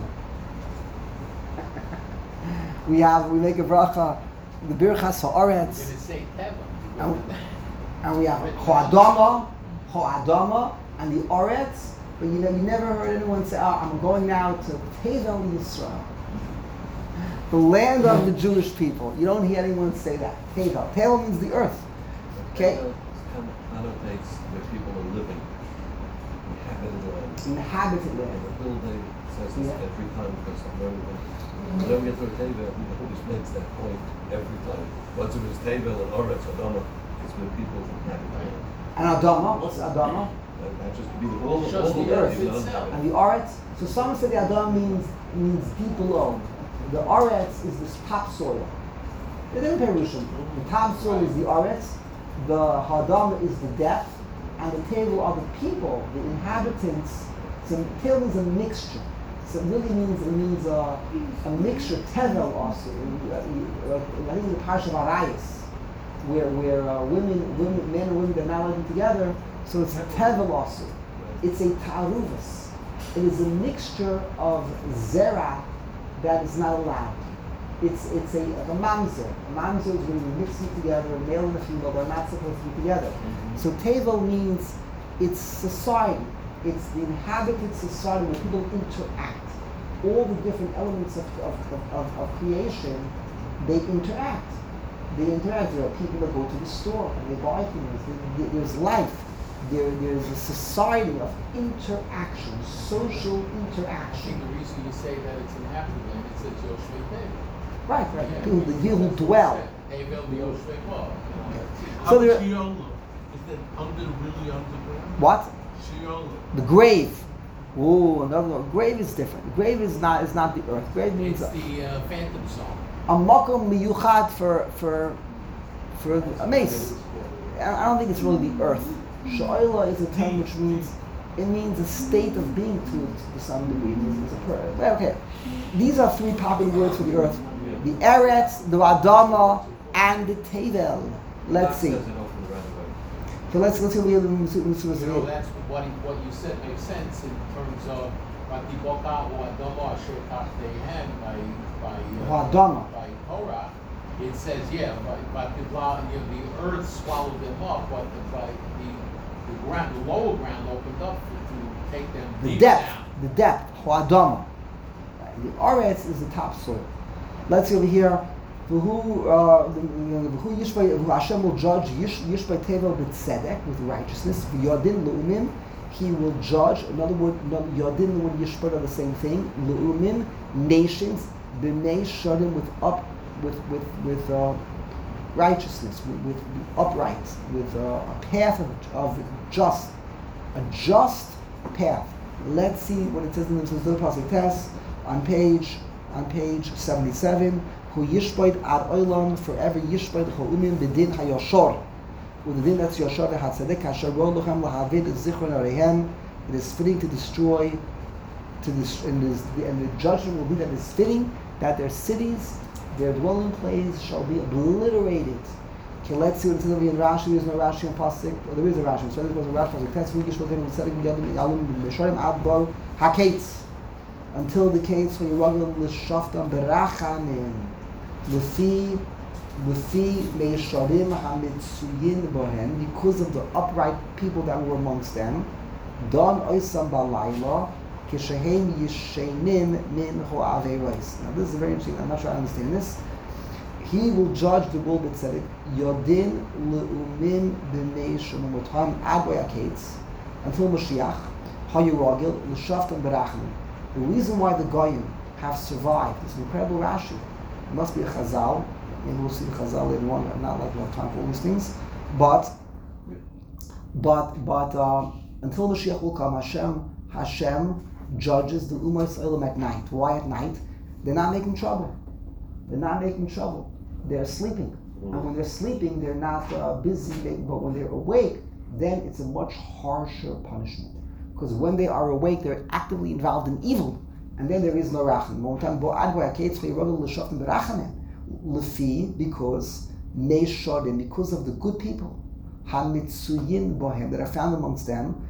We make a bracha, the Birchas HaOretz. Did it say Tevel? And we have Ho'adama, and the Oretz, but you never heard anyone say, I'm going now to Tevel Yisrael, the land of the Jewish people. You don't hear anyone say that. Tevel. Tevel means the earth. Okay? Connotates where people are living. Inhabited land. The building says this every time because I'm learning it. Whenever we get to a Tevel, we always makes that point every time. Once it was Tevel and Oretz, Adama, it's where people inhabit land. And Adama, what's Adama? That just to be all the earth itself. And the Oretz, so some say the Adama means deep below. The Oretz is this topsoil. They didn't pay Rishon. The topsoil is the Oretz, the Hadama is the depth, and the table are the people, the inhabitants. So the table is a mixture. So it really means a mixture, tevel also. I think in the Parsha of Arayos, where men and women, they're not living together. So it's a tevel also. It's a taruvus. It is a mixture of zera that is not allowed. It's a mamzer. A mamzer is when you mix them together, a male and a female, they're not supposed to be together. So tevel means it's society. It's the inhabited society where people interact. All the different elements of creation, they interact. There are people that go to the store and they buy things. There's life. There's a society of interaction, social I interaction. think the reason you say that it's inhabited, and it says Yoshvei Tevel. Right. Yeah. People who dwell. Tevel Yoshvei Bo. So there, Sheol, is that really underground? what? Sheol. The grave. Oh, another one. Grave is different. The grave is not the earth. Grave means It's the phantom zone. a makom miyuchad for a mace. I don't think it's really the earth. Sha'ila is a term which means a state of being to some degree. Okay, these are three popular words for the earth: the Eretz, the Adama, and the Tevel. Let's see. So let's see what That's what you said makes sense in terms of Vatiboka or Adama Asher Tachtehem by Torah. It says, but the earth swallowed them up, but the ground, the lower ground opened up to take them deep down. The depth, Ho'adama. The Aretz is the topsoil. Let's see over here. Who Hashem will judge Yishbay Tevel b'tzedek, with righteousness. Yodin Lu'umim, he will judge. Another word, Yodin and the word Yishbay are the same thing. Lu'umim, nations, b'nei shodim, with righteousness, with upright, with a path of a just path. Let's see what it says in the Pasuk Tes on page 77. Who yishbait ad olam, forever yishbait ha'umim b'din ha'yoshor. With the din that's yoshor v'hatzedek asher ro lochem lahavid zichron areihem. It is fitting to destroy, and the judgment will be that it's fitting that their cities, their dwelling place shall be obliterated. Okay, let's see what it says over in Rashi. There's no Rashi in Pasuk. Well, there is a Rashi. So there was a Rashi. That's who yishbait him v'tzedek v'yadim yalim b'shorim ad bo hakates, until the gates for Yerugim l'shaftam berachamim. Lefi meisharim hamitzuyin bohen, because of the upright people that were amongst them. Don oisam balayla kishehem yishenim min ho'averos. Now this is very interesting. I'm not sure I understand this. He will judge the world b'tzedek. Yodin le'umim b'nei shemutam adboyakates until Mashiach hayuragil l'shaftam berachim. The reason why the Goyim have survived is an incredible Rashi. It must be a Chazal. Maybe we'll see the Chazal later on. I'm not like we have time for all these things. But until Mashiach will come, Hashem judges the Ummah Yisrael at night. Why at night? They're not making trouble. They're sleeping. And when they're sleeping, they're not busy. But when they're awake, then it's a much harsher punishment. Because when they are awake, they're actively involved in evil. And then there is no rachim. Because of the good people that are found amongst them.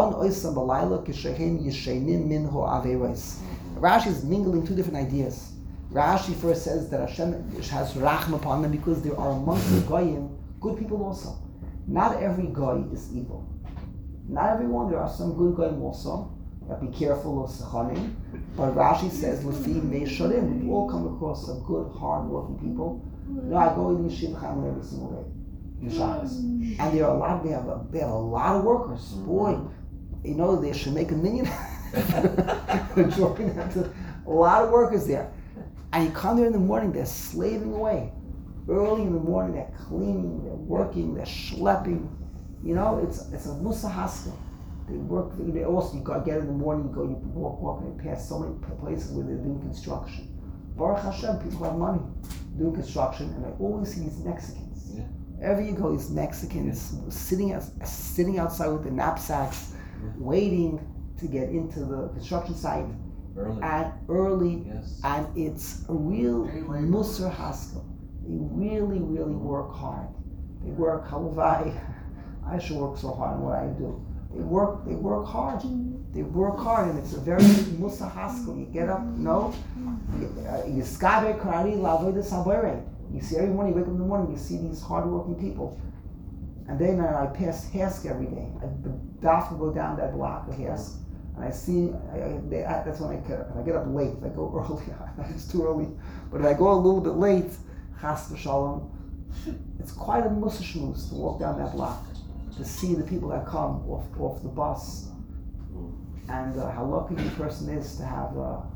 Rashi is mingling two different ideas. Rashi first says that Hashem has rachim upon them because there are amongst the goyim good people also. Not every goy is evil. Not everyone. There are some good goyim also. Be careful of sechanim. But Rashi says, "Lefi meisharim." We all come across some good, hard-working people. I go in Yeshiva Chaim every single day, in Shabbos, and there are a lot. They have a lot of workers. Boy, they should make $1 million. A lot of workers there, and you come there in the morning. They're slaving away. Early in the morning, they're cleaning, they're working, they're schlepping. It's a musa haskell. They work. They also, you get in the morning, you walk, and they pass so many places where they're doing construction. Baruch Hashem, people have money doing construction, and I always see these Mexicans. Yeah. Wherever you go, these Mexicans sitting outside with their knapsacks, waiting to get into the construction site. Early. Yes. Yes. And it's a real Day labor. musar haskell. They really work hard. They work halavai. I should work so hard on what I do. They work hard. They work hard, and it's a very musar haskell. You get up, you skabe karari lavodas habere. You see every morning, you wake up in the morning, you see these hard-working people. And then I pass Hask every day. I daf go down that block of Hask, and I see. That's when I get up. I get up late. If I go early, it's too early. But if I go a little bit late, chas v'shalom, it's quite a musar shmuz to walk down that block, to see the people that come off the bus, and how lucky the person is to have,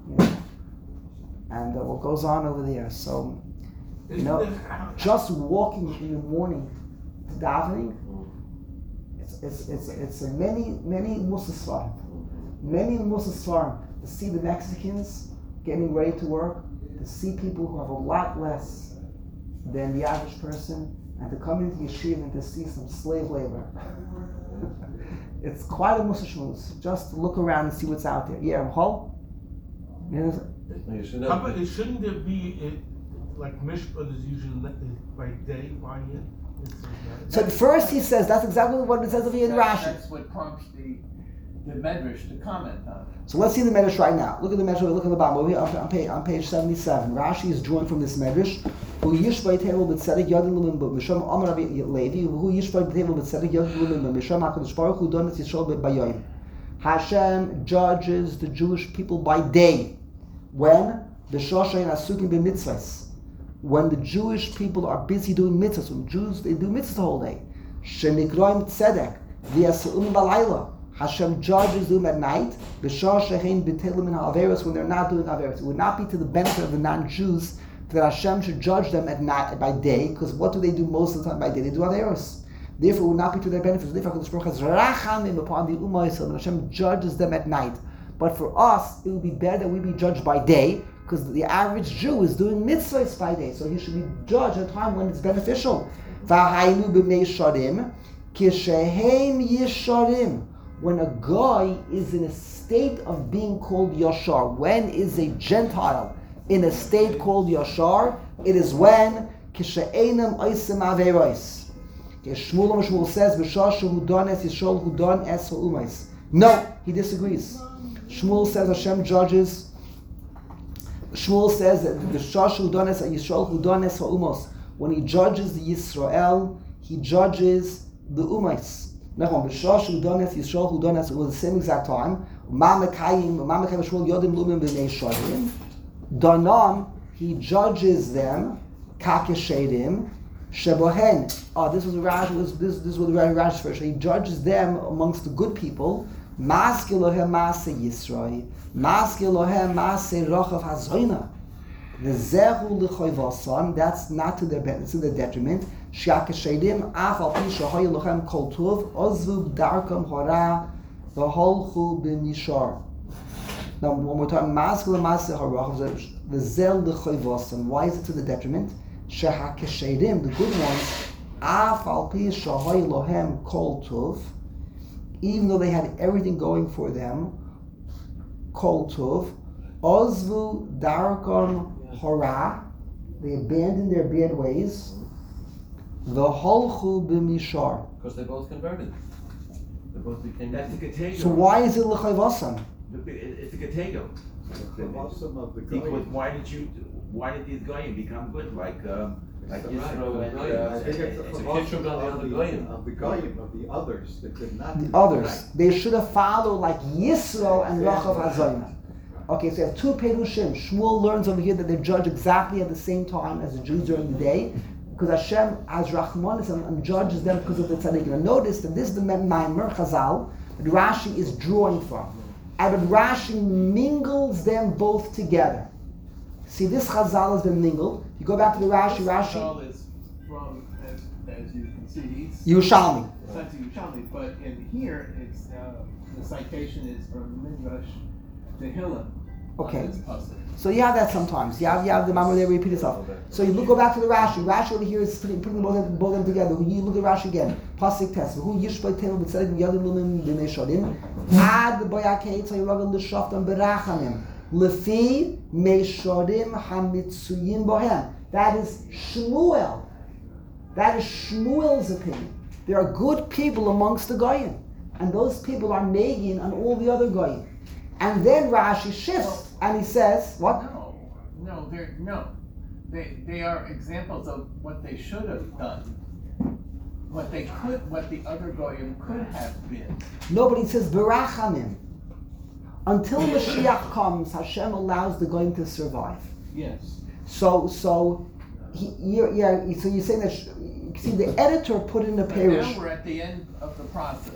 and what goes on over there. So, just walking in the morning to davening, it's a many musar svarim, to see the Mexicans getting ready to work, to see people who have a lot less than the average person, and to come into yeshiva and to see some slave labor. It's quite a musar shmuz. Just to look around and see what's out there. Yeah, Hall? Yes. How about, shouldn't there be like mishpah is usually by day? Why? So at first he says that's exactly what it says over here in Rashi. That's what prompts the Medrash to comment on it. So let's see the Medrash right now. Look at the Medrash. Look at the bottom. Over here on page 77. Rashi is drawing from this Medrash. Who yishvay table b'tzedek yadin lumin b'misham Amar Rabbi Levi. Who yishvay table b'tzedek yadin lumin b'misham Hakadosh Baruch Hu donas Yisrael b'yoyim. Hashem judges the Jewish people by day. When the shoshayin asukim b'mitzvahs. When the Jewish people are busy doing mitzvahs, when Jews, they do mitzvahs the whole day. Shenikroim tzedek v'yasu'um b'layla. Hashem judges them at night. When they're not doing averos, it would not be to the benefit of the non-Jews that Hashem should judge them at night by day, because what do they do most of the time by day? They do averos. Therefore, it would not be to their benefit. Therefore, Hakadosh has rachamim upon the ummah Yisrael, and Hashem judges them at night. But for us, it would be better that we be judged by day, because the average Jew is doing mitzvahs by day, so he should be judged at a time when it's beneficial. V'haynu b'mei sharim, kishehem yisharim. When a guy is in a state of being called Yashar, when is a Gentile in a state called Yashar? It is when Kishe'enam Oisem Averos. Shmuel says, B'shah shehu don es Yishol hu don es ha'umais. No, he disagrees. Shmuel says Hashem judges. Shmuel says that B'shah shehu don es Yishol hu don es ha'umos. When he judges the Yisrael, he judges the Umais. Nachon, B'shah shehu don es Yishol hu don es, it was the same exact time. Danan, he judges them, kakeshedim, shebohen. Oh, this was Rashi. This was the Rashi version. He judges them amongst the good people. Maskil lohem maaseh Yisrael, maskil lohem maaseh rochav hazoyna. The zehu l'choyvasan. That's not to their benefit; it's to their detriment. Shakeshedim af al pi shahoy lochem kol tov ozvu darkam hora v'holchu b'mishar. Now, one more time, maskil maaseh harochav v'zel l'choyvasan. Why is it to the detriment? Shehakeshedim, the good ones, af al pi shahoy lohem kol tov. Even though they had everything going for them, kol tov, ozvu darkam hora, they abandoned their bad ways. V'holchu b'mishar. Because they both converted. They both became. That's the katego. So why is it l'chayvasam? It's the katego. Because why did these goyim become good like Right, Yisro and I think it's it's a kitchen on the goyim. of the goyim, of the others that could not. The others, they should have followed like Yisro and Rochav Hazoyna. Okay, so you have two Perushim. Shmuel learns over here that they judge exactly at the same time as the Jews during the day, because Hashem has Rachmanis and judges them because of the tzaddikim. And notice that this is the Maimer Chazal that Rashi is drawing from, and Rashi mingles them both together. See, this Chazal has been mingled. You go back to the Rashi. Chazal is from, as you can see, he's Yerushalmi. sent to Yerushalmi, but in here, it's the citation is from Midrash Tehillim. Okay. So you have that sometimes. You have the Mamre there repeat itself. So you go back to the Rashi. Rashi over here is putting both of them together. You look at Rashi again. Pasuk Tes. Who yishbay tenu b'tzedek yadim lumim b'nei shodim. Ad boyakei tzayiravel l'shoftam berachamim. Lefi Meshorim Hamitzuyim Bohem. That is Shmuel. That is Shmuel's opinion. There are good people amongst the Goyim, and those people are Megin on all the other Goyim. And then Rashi shifts and he says, what? They are examples of what they should have done. What the other Goyim could have been. Nobody says Berachamim. Until Mashiach comes, Hashem allows the Goyim to survive. Yes. So you're saying that, see, the editor put in the Perush. Now we're at the end of the process.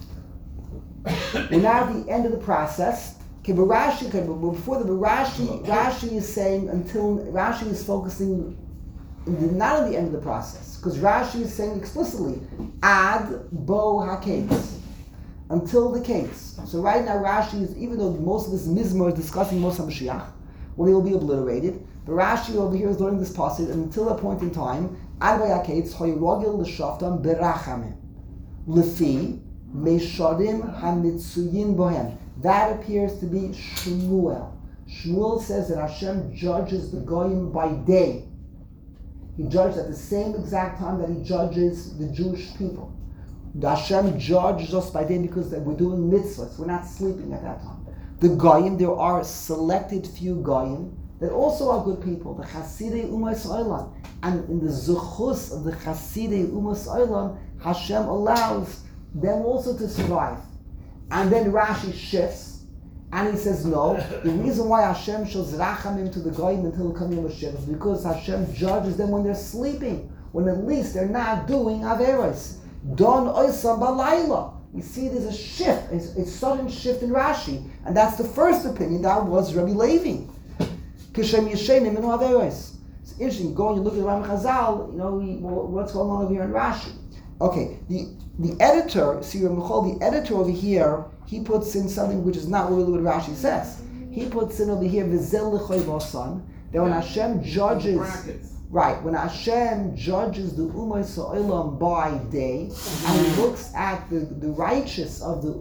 We're now at the end of the process. Okay, but before Rashi is saying Rashi is focusing not on the end of the process, because Rashi is saying explicitly ad bo haKetz, until the case. So right now Rashi is, even though most of this Mizmor is discussing Moshe Mashiach, when he will be obliterated, but Rashi over here is learning this passage, and until a point in time, ad bo haKetz hoyrogel l'shoftam berachamim lefi mesharim hamitzuyin bohem. That appears to be Shmuel. Shmuel says that Hashem judges the Goyim by day. He judges at the same exact time that he judges the Jewish people. Hashem judges us by day because we're doing mitzvahs. We're not sleeping at that time. The Goyim, there are selected few Goyim that also are good people. The Chasidei Umas Olam. And in the Zuchus of the Chasidei Umas Olam, Hashem allows them also to survive. And then Rashi shifts, and he says, no, the reason why Hashem shows rachamim to the Goyim until the coming of Mashiach is because Hashem judges them when they're sleeping, when at least they're not doing Averos. Don oisam balayla. You see there's a shift, a sudden shift in Rashi, and that's the first opinion. That was Rabbi Levi. Kishem yeshenim in Averos. It's interesting, you go and you look at Ram Chazal, what's going on over here in Rashi. Okay, the editor, the editor over here, he puts in something which is not really what Rashi says. He puts in over here, V'zel l'choy v'osan, that when Hashem judges, when Hashem judges the Umay Sa'olam by day, and he looks at the righteous of the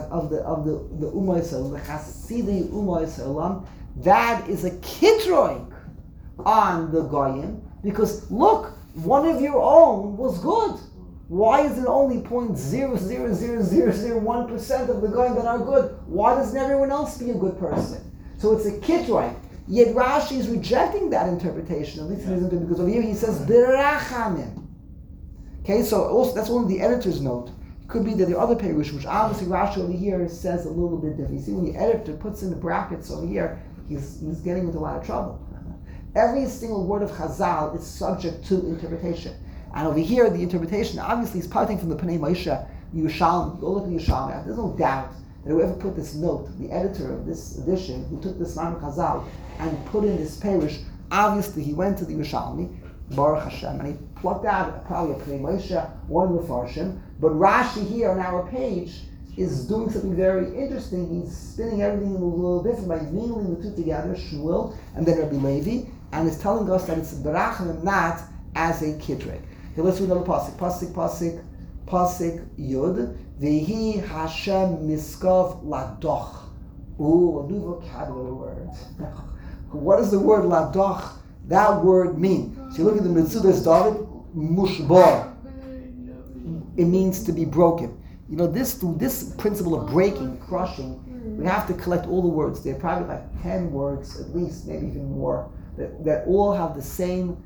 Umay Sa'olam, the Chasidei Umay Sa'olam, that is a kitroik on the Goyim, because look, one of your own was good. Why is it only 0.00001% of the Goyim that are good? Why doesn't everyone else be a good person? So it's a kitroik. Yet Rashi is rejecting that interpretation. At least it isn't, because over here he says berachamim. Okay, so also that's one of the editor's note. It could be that the other perush, which obviously Rashi over here says a little bit different. You see, when the editor puts in the brackets over here, he's getting into a lot of trouble. Every single word of Chazal is subject to interpretation. And over here, the interpretation obviously is parting from the Pnei Moshe Yerushalmi. Go look at Yerushalmi. There's no doubt that whoever put this note, the editor of this edition, who took this Maimon Chazal and put in this perush, obviously he went to the Yerushalmi, Baruch Hashem, and he plucked out probably a Pnei Moshe, one of the Farshim. But Rashi here on our page is doing something very interesting. He's spinning everything a little different by mingling the two together, Shmuel and then Rabbi Levi, and is telling us that it's berachamim, not as a kitrek. Okay, let's read another pasuk. Pasuk Yud. Vehi Hashem miskav ladoch. Ooh, a new vocabulary word. What does the word ladoch, that word mean? So you look at the Metzudas David, mushbar. It means to be broken. This principle of breaking, crushing, we have to collect all the words. There are probably like 10 words, at least, maybe even more, that all have the same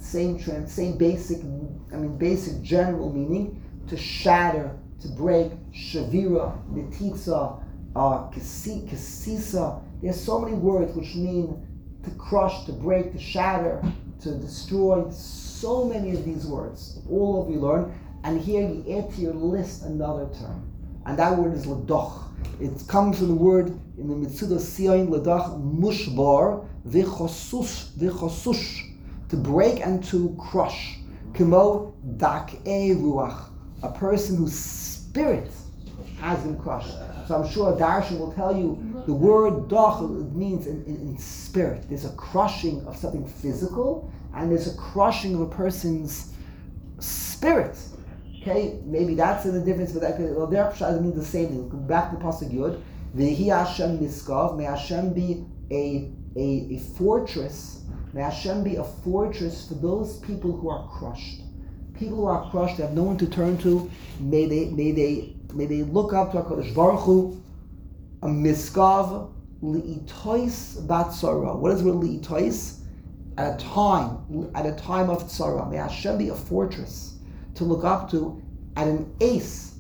basic general meaning: to shatter, to break, shavira, netitza, kesisa. There's so many words which mean to crush, to break, to shatter, to destroy. So many of these words, all of you learn, and here you add to your list another term, and that word is ladoch. It comes from the word in the Metzudas Sion, ladoch, mushbar, v'chosush, to break and to crush. Kemo dak'e ruach, a person whose spirit has been crushed. So I'm sure Darshan will tell you the word doch means in spirit. There's a crushing of something physical, and there's a crushing of a person's spirit. Okay, maybe that's the difference, but that means the same thing. Go back to Pasuk Yud. V'hi Hashem miskav. May Hashem be a fortress. May Hashem be a fortress for those people who are crushed. People who are crushed, they have no one to turn to. May they look up to HaKadosh Baruch Hu. A miskav li'itois batzara. What is li'itois? At a time of tzara. May Hashem be a fortress to look up to at an ace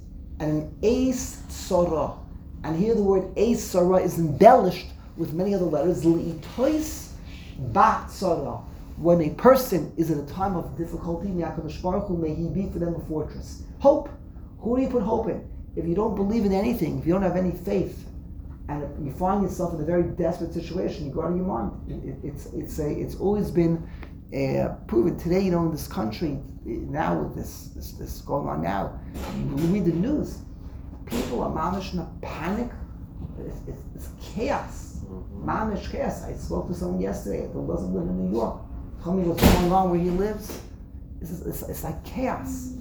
tzara. And here the word ace tzara is embellished with many other letters. Li'itois batzara. When a person is in a time of difficulty, may HaKadosh Baruch Hu, may He be for them a fortress. Hope. Who do you put hope in? If you don't believe in anything, if you don't have any faith, and if you find yourself in a very desperate situation, you go out of your mind. It's always been proven today. In this country now with this going on now, you read the news. People are mamish in a panic. It's chaos. Mamish chaos. I spoke to someone yesterday that doesn't live in New York. Told me what's going on where he lives. It's like chaos.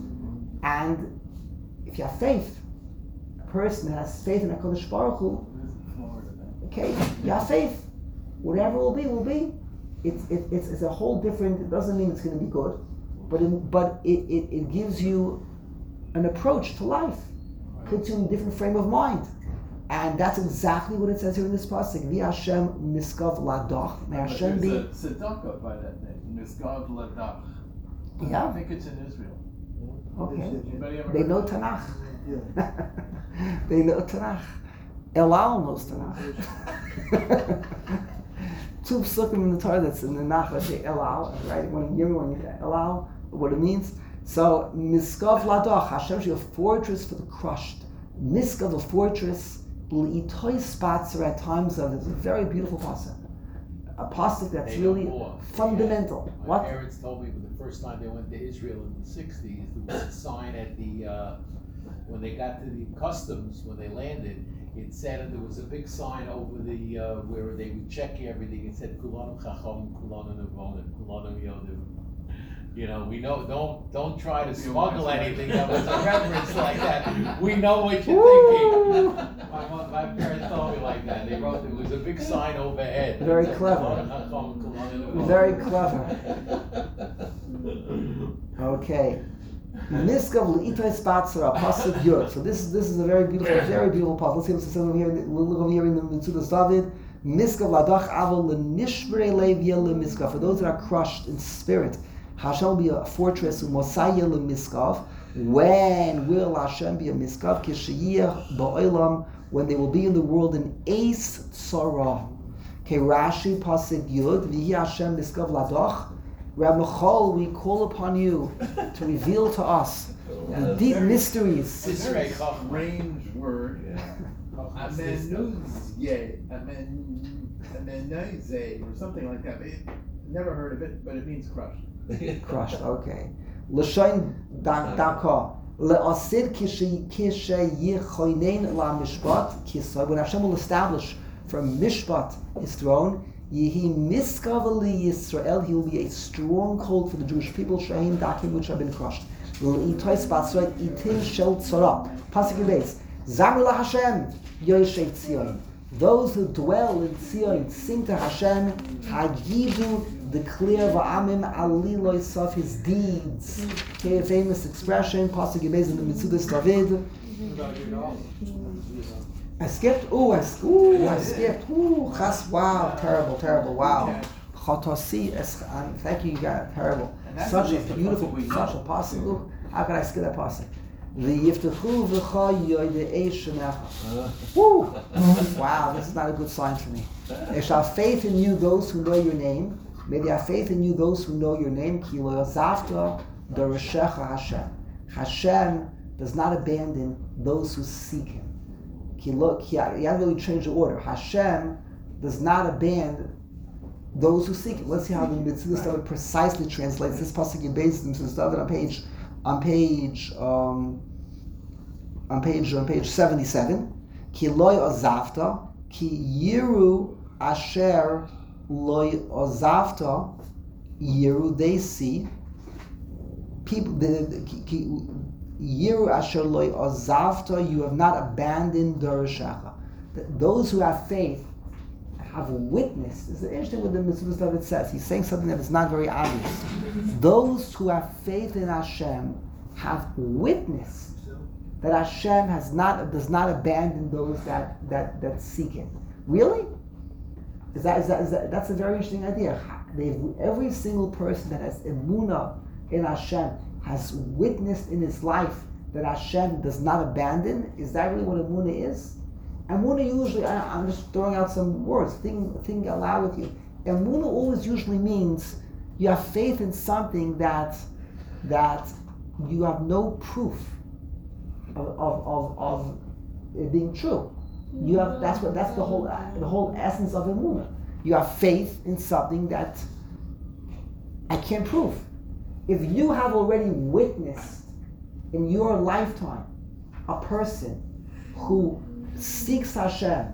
And if you have faith, a person that has faith in HaKadosh Baruch Hu, okay, you have faith. Whatever will be. It's a whole different. It doesn't mean it's going to be good, but it gives you an approach to life, puts you in a different frame of mind, and that's exactly what it says here in this pasuk. Vi Hashem miskav ladach. May Hashem be. There's a tzedakah by that name, miskav ladach. Yeah. I think it's in Israel. Okay. Anybody ever They heard know of it? Tanakh. They know Tanakh. Elal knows Tanakh. Two psukim in the Torah that's in the Nach that say Elal, right? When you Elal, what it means. So Miskav Ladach, Hashem should be a fortress for the crushed. Miskav, a fortress, L'itoy spots are at times of. It's a very beautiful pasuk. A pasuk that's really fundamental. My What? parents told me the first time they went to Israel in the 60s, there was a sign at the when they got to the customs, when they landed, it said, and there was a big sign over the where they would check everything. It said Kulanum Chacham, Kulanum Nevonim, Kulanum Yodim. We know. Don't try to smuggle anything that was a reference like that. We know what you're thinking. My parents told me like that. They wrote, there was a big sign overhead. Very It said, clever. Kulanum Chacham, Kulanum Nevonim. Very clever. Okay. Miskav L'itoy Spatzara, pasuk Yud. So this is a very beautiful pasuk. Let's see what it says over here. Look over here in the Metzudas David. Miskav Ladach Aval L'Nishbrei Lev Yel Miskav. For those that are crushed in spirit, Hashem will be a fortress. Umosai Yel Miskav. When will Hashem be a Miskav? Kishiyah Ba'olam. When they will be in the world in Eis Tzara. Okay, Rashi pasuk Yud. V'hi Hashem Miskav Ladach. Rabbi Michal, we call upon you to reveal to us the deep mysteries. It's a very strange word. Amenuze, or something like that. Never heard of it, but it means crushed. Crushed, okay. L'shain daka. Le'asid kishe yichoinen la mishpat kisay. When Hashem will establish from Mishpat, his throne, Yehi miskavali Yisrael, he will be a stronghold for the Jewish people, Shahim Dakim, which have been crushed. L'itois batzra itim shel tzara. Pasuk base. Zamru la Hashem, Yoshev Tzion. Those who dwell in Tzion sing to Hashem, Hagidu, declare va'amim aliloi of his deeds. Okay, a famous expression, Pasuk base in the Metzudas David. I skipped. I skipped. Wow, terrible. Wow. Chotasi. Thank you, guys. Terrible. Such a beautiful, such a pasuk. How could I skip that pasuk? V'yiftechu v'cha yodei shemecha. Woo! Wow, this is not a good sign for me. They shall have faith in you, those who know your name. May they have faith in you, those who know your name. Ki lo yazavta d'reshecha Hashem. Hashem does not abandon those who seek Him. You have to really change the order. Hashem does not abandon those who seek it. Let's see how the Metzudas David precisely translates this pasuk in Beis Metzudas David on page 77. Ki loy ozavta, ki yiru asher loy ozavta, yiru, they see people. Yiru asher loy ozavta, you have not abandoned Dorashecha. those who have faith have witnessed. It's interesting what the Mitzvah David says. He's saying something that is not very obvious. Those who have faith in Hashem have witnessed that Hashem does not abandon those that seek Him. Really? That's a very interesting idea. Every single person that has emunah in Hashem has witnessed in his life that Hashem does not abandon. Is that really what emunah is? Emunah usually, I'm just throwing out some words, think aloud with you. Emunah always usually means you have faith in something that you have no proof of it being true. You have that's the whole essence of emunah. You have faith in something that I can't prove. If you have already witnessed in your lifetime a person who seeks Hashem,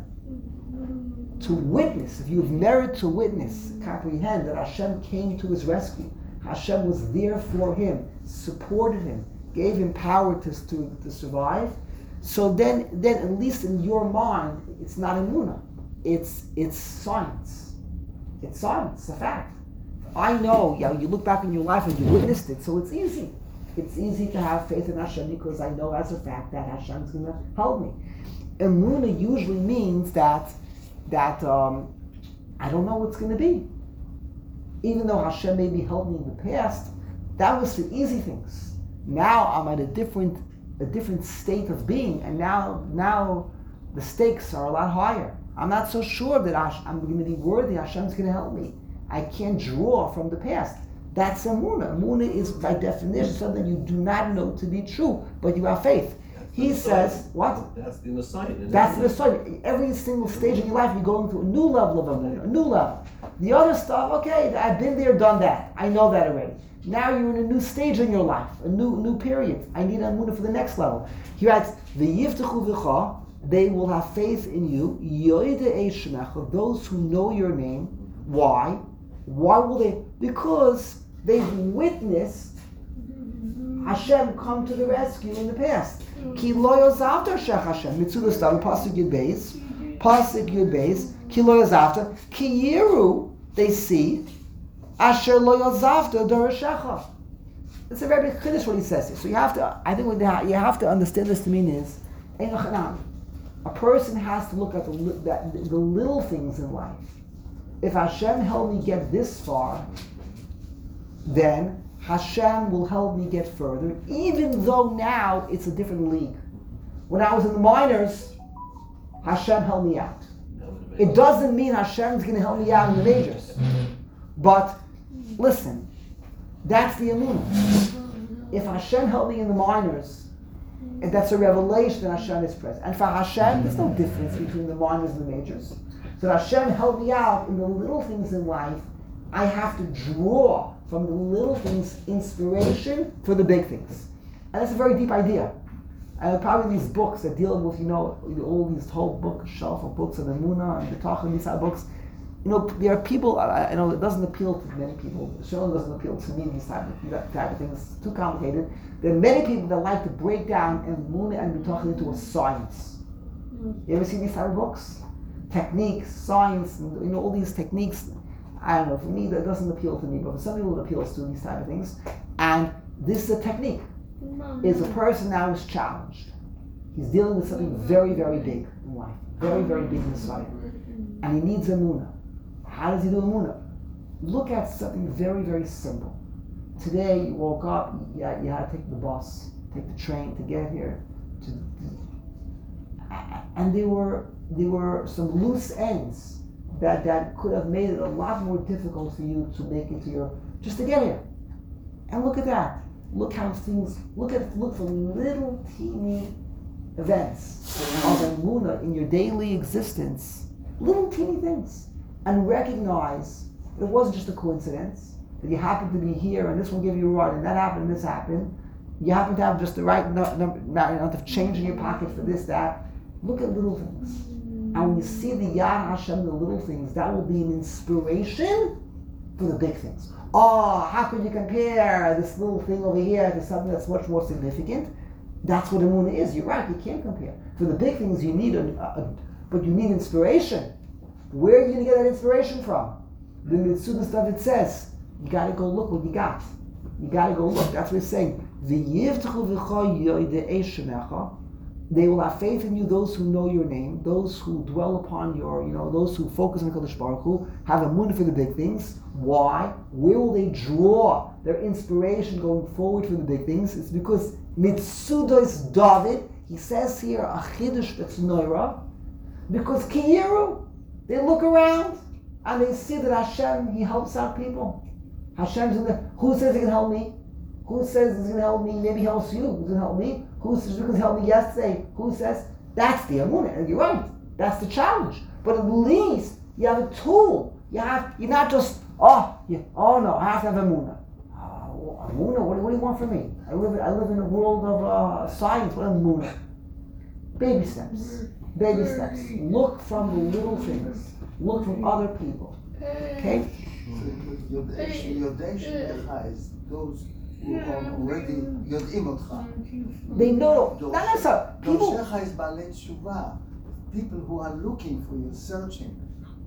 to witness, if you have merit to witness, comprehend that Hashem came to his rescue, Hashem was there for him, supported him, gave him power to survive, so then at least in your mind, it's not emunah. It's science. It's science, it's a fact. I know, you look back in your life and you witnessed it, so it's easy. It's easy to have faith in Hashem because I know as a fact that Hashem is going to help me. Emunah usually means that I don't know what's going to be. Even though Hashem maybe helped me in the past, that was the easy things. Now I'm at a different state of being, and now the stakes are a lot higher. I'm not so sure that I'm going to be worthy. Hashem's going to help me. I can't draw from the past. That's emunah. Emunah is by definition something you do not know to be true, but you have faith. He says, what? That's the Messiah. That's the Messiah. Every single stage in your life, you're going through a new level of emunah, a new level. The other stuff, okay, I've been there, done that. I know that already. Now you're in a new stage in your life, a new period. I need emunah for the next level. He writes, "V'yiftechu v'cha," they will have faith in you. Yoidei shemecha, those who know your name. Why? Why will they? Because they've witnessed Hashem come to the rescue in the past. Ki lo yozavta shech Hashem. Mitzvah Stam, Pasuk Yud Beis. Ki lo yozavta. Ki yiru, they see. Asher lo yozavta dorashecha. It's a very big chiddush what he says here. So you have to, I think what you have to understand this to mean is, a person has to look at the little things in life. If Hashem helped me get this far, then Hashem will help me get further, even though now it's a different league. When I was in the minors, Hashem helped me out. It doesn't mean Hashem's going to help me out in the majors. But listen, that's the emunah. If Hashem helped me in the minors, and that's a revelation that Hashem is present. And for Hashem, there's no difference between the minors and the majors. So Hashem helped me out in the little things in life. I have to draw from the little things inspiration for the big things. And that's a very deep idea. And probably these books that deal with, all these whole bookshelf of books on Emunah and Bitachon, these type of books, there are people, I know it doesn't appeal to many people. It certainly doesn't appeal to me, these type of things. It's too complicated. There are many people that like to break down Emunah and Bitachon into a science. You ever see these type of books? Techniques, science, and, all these techniques. I don't know, for me that doesn't appeal to me, but for some people it appeals to these type of things. And this is a technique. Is a person now is challenged. He's dealing with something very, very big in life. Very, very big in his life. And he needs emunah. How does he do emunah? Look at something very, very simple. Today you woke up, you had to take the bus, take the train to get here. And there were some loose ends that could have made it a lot more difficult for you to make it just to get here. And look at that. Look how things, look for little teeny events of emunah in your daily existence. Little teeny things. And recognize it wasn't just a coincidence, that you happened to be here and this will give you a ride and that happened and this happened. You happen to have just the right amount of change in your pocket for this, that. Look at little things. And when you see the Yad Hashem in the little things, that will be an inspiration for the big things. Oh, how can you compare this little thing over here to something that's much more significant? That's what emunah is. You're right, you can't compare. For the big things, you need but you need inspiration. Where are you going to get that inspiration from? The Mitzudas David says, you got to go look what you got. You got to go look. That's what it's saying. They will have faith in you, those who know your name, those who dwell upon your, those who focus on Kadosh Baruch Hu, have a moon for the big things. Why? Where will they draw their inspiration going forward for the big things? It's because Mitzudos David, he says here, a chidush that's noira, because Kiyiru, they look around and they see that Hashem, he helps out people. Hashem's in there. Who says he can help me? Who says he's going to help me? Maybe he helps you. Who's going to help me? Who says you can help me yesterday? Who says? That's the emunah. And you're right. That's the challenge. But at least you have a tool. You're not just, no, I have to have emunah. Emunah? What do you want from me? I live in a world of science. What emunah? Baby steps. Baby steps. Look from the little things. Look from other people. Okay? Yodei Shemecha is those who are already Yodim Otcha. They know. Not necessarily. People. Doshecha is Balei Tshuva. People who are looking for you, searching.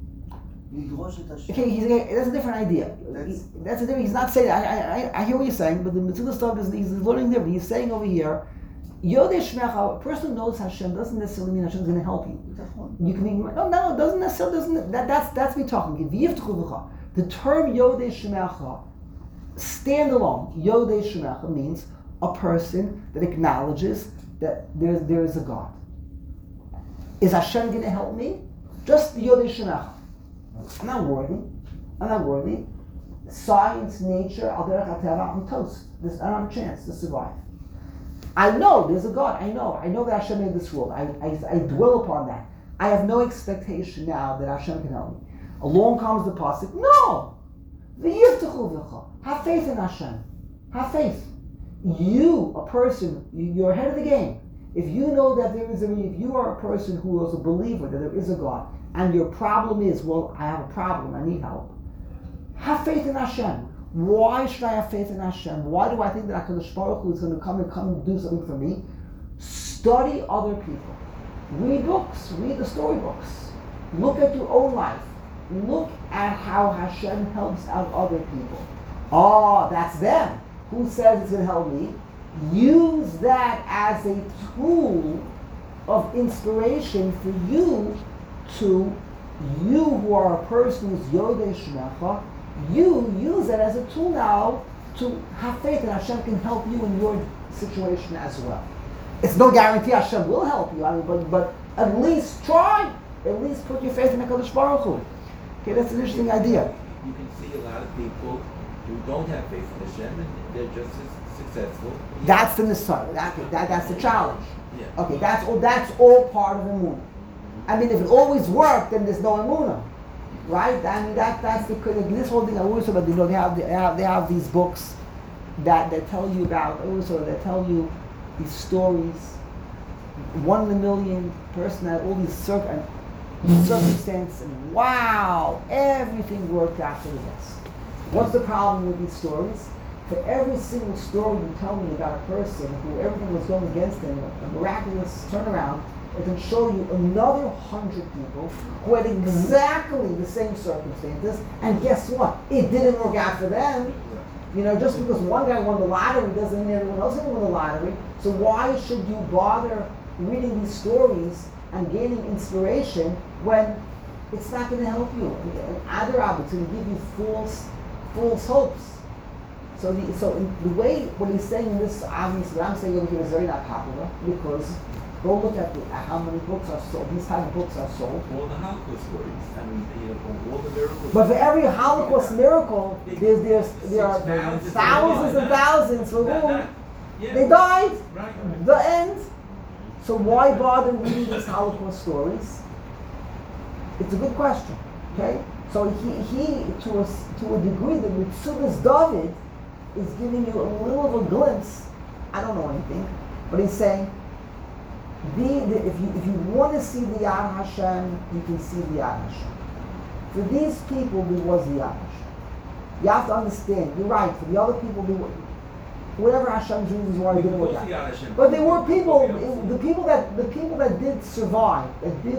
Okay, that's a different idea. That's a different. He's not saying. I hear what you're saying, but the Mitzudas stuff is he's learning different. He's saying over here, Yodei Shemecha. A person who knows Hashem doesn't necessarily mean Hashem's going to help you. You can be no. It doesn't necessarily. That's me talking. The term Yodei Shemecha, standalone, Yodei Shemecha means a person that acknowledges that there is a God. Is Hashem going to help me? Just Yodei Shemecha. I'm not worthy. Science, nature, al derech hateva, I'm toast. I don't have a chance to survive. I know there's a God. I know that Hashem made this world. I dwell upon that. I have no expectation now that Hashem can help me. Along comes the pasuk. No, have faith in Hashem. Have faith. You, a person, you're ahead of the game. If you know that if you are a person who is a believer that there is a God, and your problem is, well, I have a problem, I need help. Have faith in Hashem. Why should I have faith in Hashem? Why do I think that HaKadosh Baruch Hu is going to come and do something for me? Study other people. Read books. Read the storybooks. Look at your own life. Look at how Hashem helps out other people. Oh, that's them. Who says it's going to help me? Use that as a tool of inspiration for you who are a person who's Yodei Shemecha, you use it as a tool now to have faith that Hashem can help you in your situation as well. It's no guarantee Hashem will help you, but at least try. At least put your faith in HaKadosh Baruch Hu. Okay, that's an interesting idea. You can see a lot of people who don't have faith in Hashem and they're just as successful. That's the Nisar. That's the challenge. Yeah. Okay, that's all part of Emunah. I mean, if it always worked, then there's no Emunah, right? I mean, that's this whole thing. I always about they have these books that tell you about that tell you these stories. 1 in a million person had all these circumstances, and wow, everything worked out for the best. What's the problem with these stories? For every single story you tell me about a person who everything was going against him, a miraculous turnaround, it can show you another 100 people who had exactly the same circumstances, and guess what? It didn't work out for them. Just because one guy won the lottery doesn't mean everyone else can win the lottery. So why should you bother reading these stories and gaining inspiration when it's not going to help you? Adarab, it's going to give you false hopes. So in the way what he's saying in this, obviously, what I'm saying over here is very not popular, because go look at how many books are sold. These type of books are sold. All the Holocaust stories. I mean, all the miracles. But for every Holocaust miracle, there are thousands and thousands for whom they died. Right. The end. So why bother reading these Holocaust stories? It's a good question. Okay. So he to a degree, the Mitzudas David is giving you a little of a glimpse. I don't know anything, but he's saying, if you want to see the Yad Hashem, you can see the Yad Hashem. For these people, there was the Yad Hashem. You have to understand. You're right. For the other people, whatever Hashem's reasons were, didn't work out. But there were people. The people that did survive, that did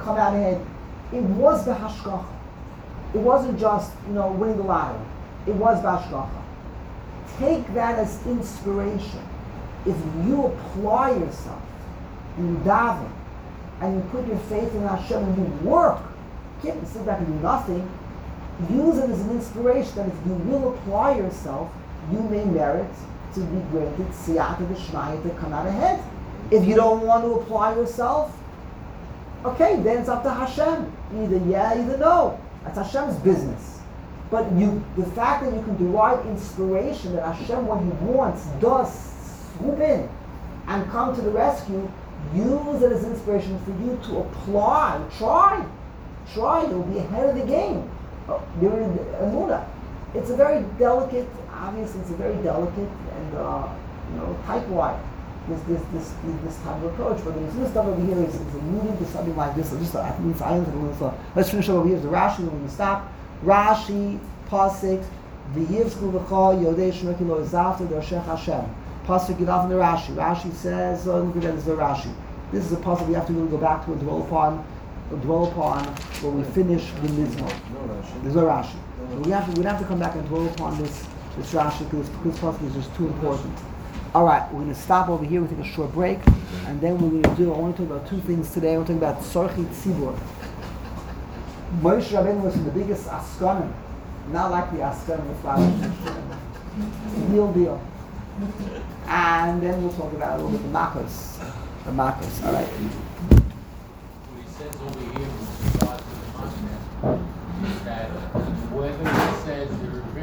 come out ahead. It was the hashgacha. It wasn't just, winning the lottery. It was the hashgacha. Take that as inspiration. If you apply yourself, and you daven, and you put your faith in Hashem, and you work, you can't sit back and do nothing. Use it as an inspiration that if you will apply yourself, you may merit to be granted siyata d'shmaya to come out ahead. If you don't want to apply yourself, okay, then it's up to Hashem. Either yeah, either no. That's Hashem's business. But the fact that you can derive inspiration that Hashem, when He wants, does swoop in and come to the rescue, use it as inspiration for you to apply. Try. You'll be ahead of the game. You're in Emunah. It's a very delicate, obviously it's a very delicate and tight wire. This type of approach, but this stuff over here is alluding to something like this. Let's finish over here. The Rashi, when we stop. Rashi, Pasik, V'yivzku v'cha Yodei Shemeki Lo Izavta D'Oshech Hashem. Pasuk get off in the Rashi. Rashi says, look at that, is the Rashi. This is a pasuk we have to really go back to and dwell upon when we finish the Mizmor. There's no Rashi. So we have to come back and dwell upon this Rashi because this pasuk is just too important. All right, we're going to stop over here. We'll take a short break, and then we're going to I want to talk about two things today. I want to talk about Tzorchi Tzibur. Moshe Rabbeinu was from the biggest Askanim, not like the Askanim of flowers. Real deal. And then we'll talk about a little bit the Makos. All right. What he says over here with regard to the concept is that whether he says there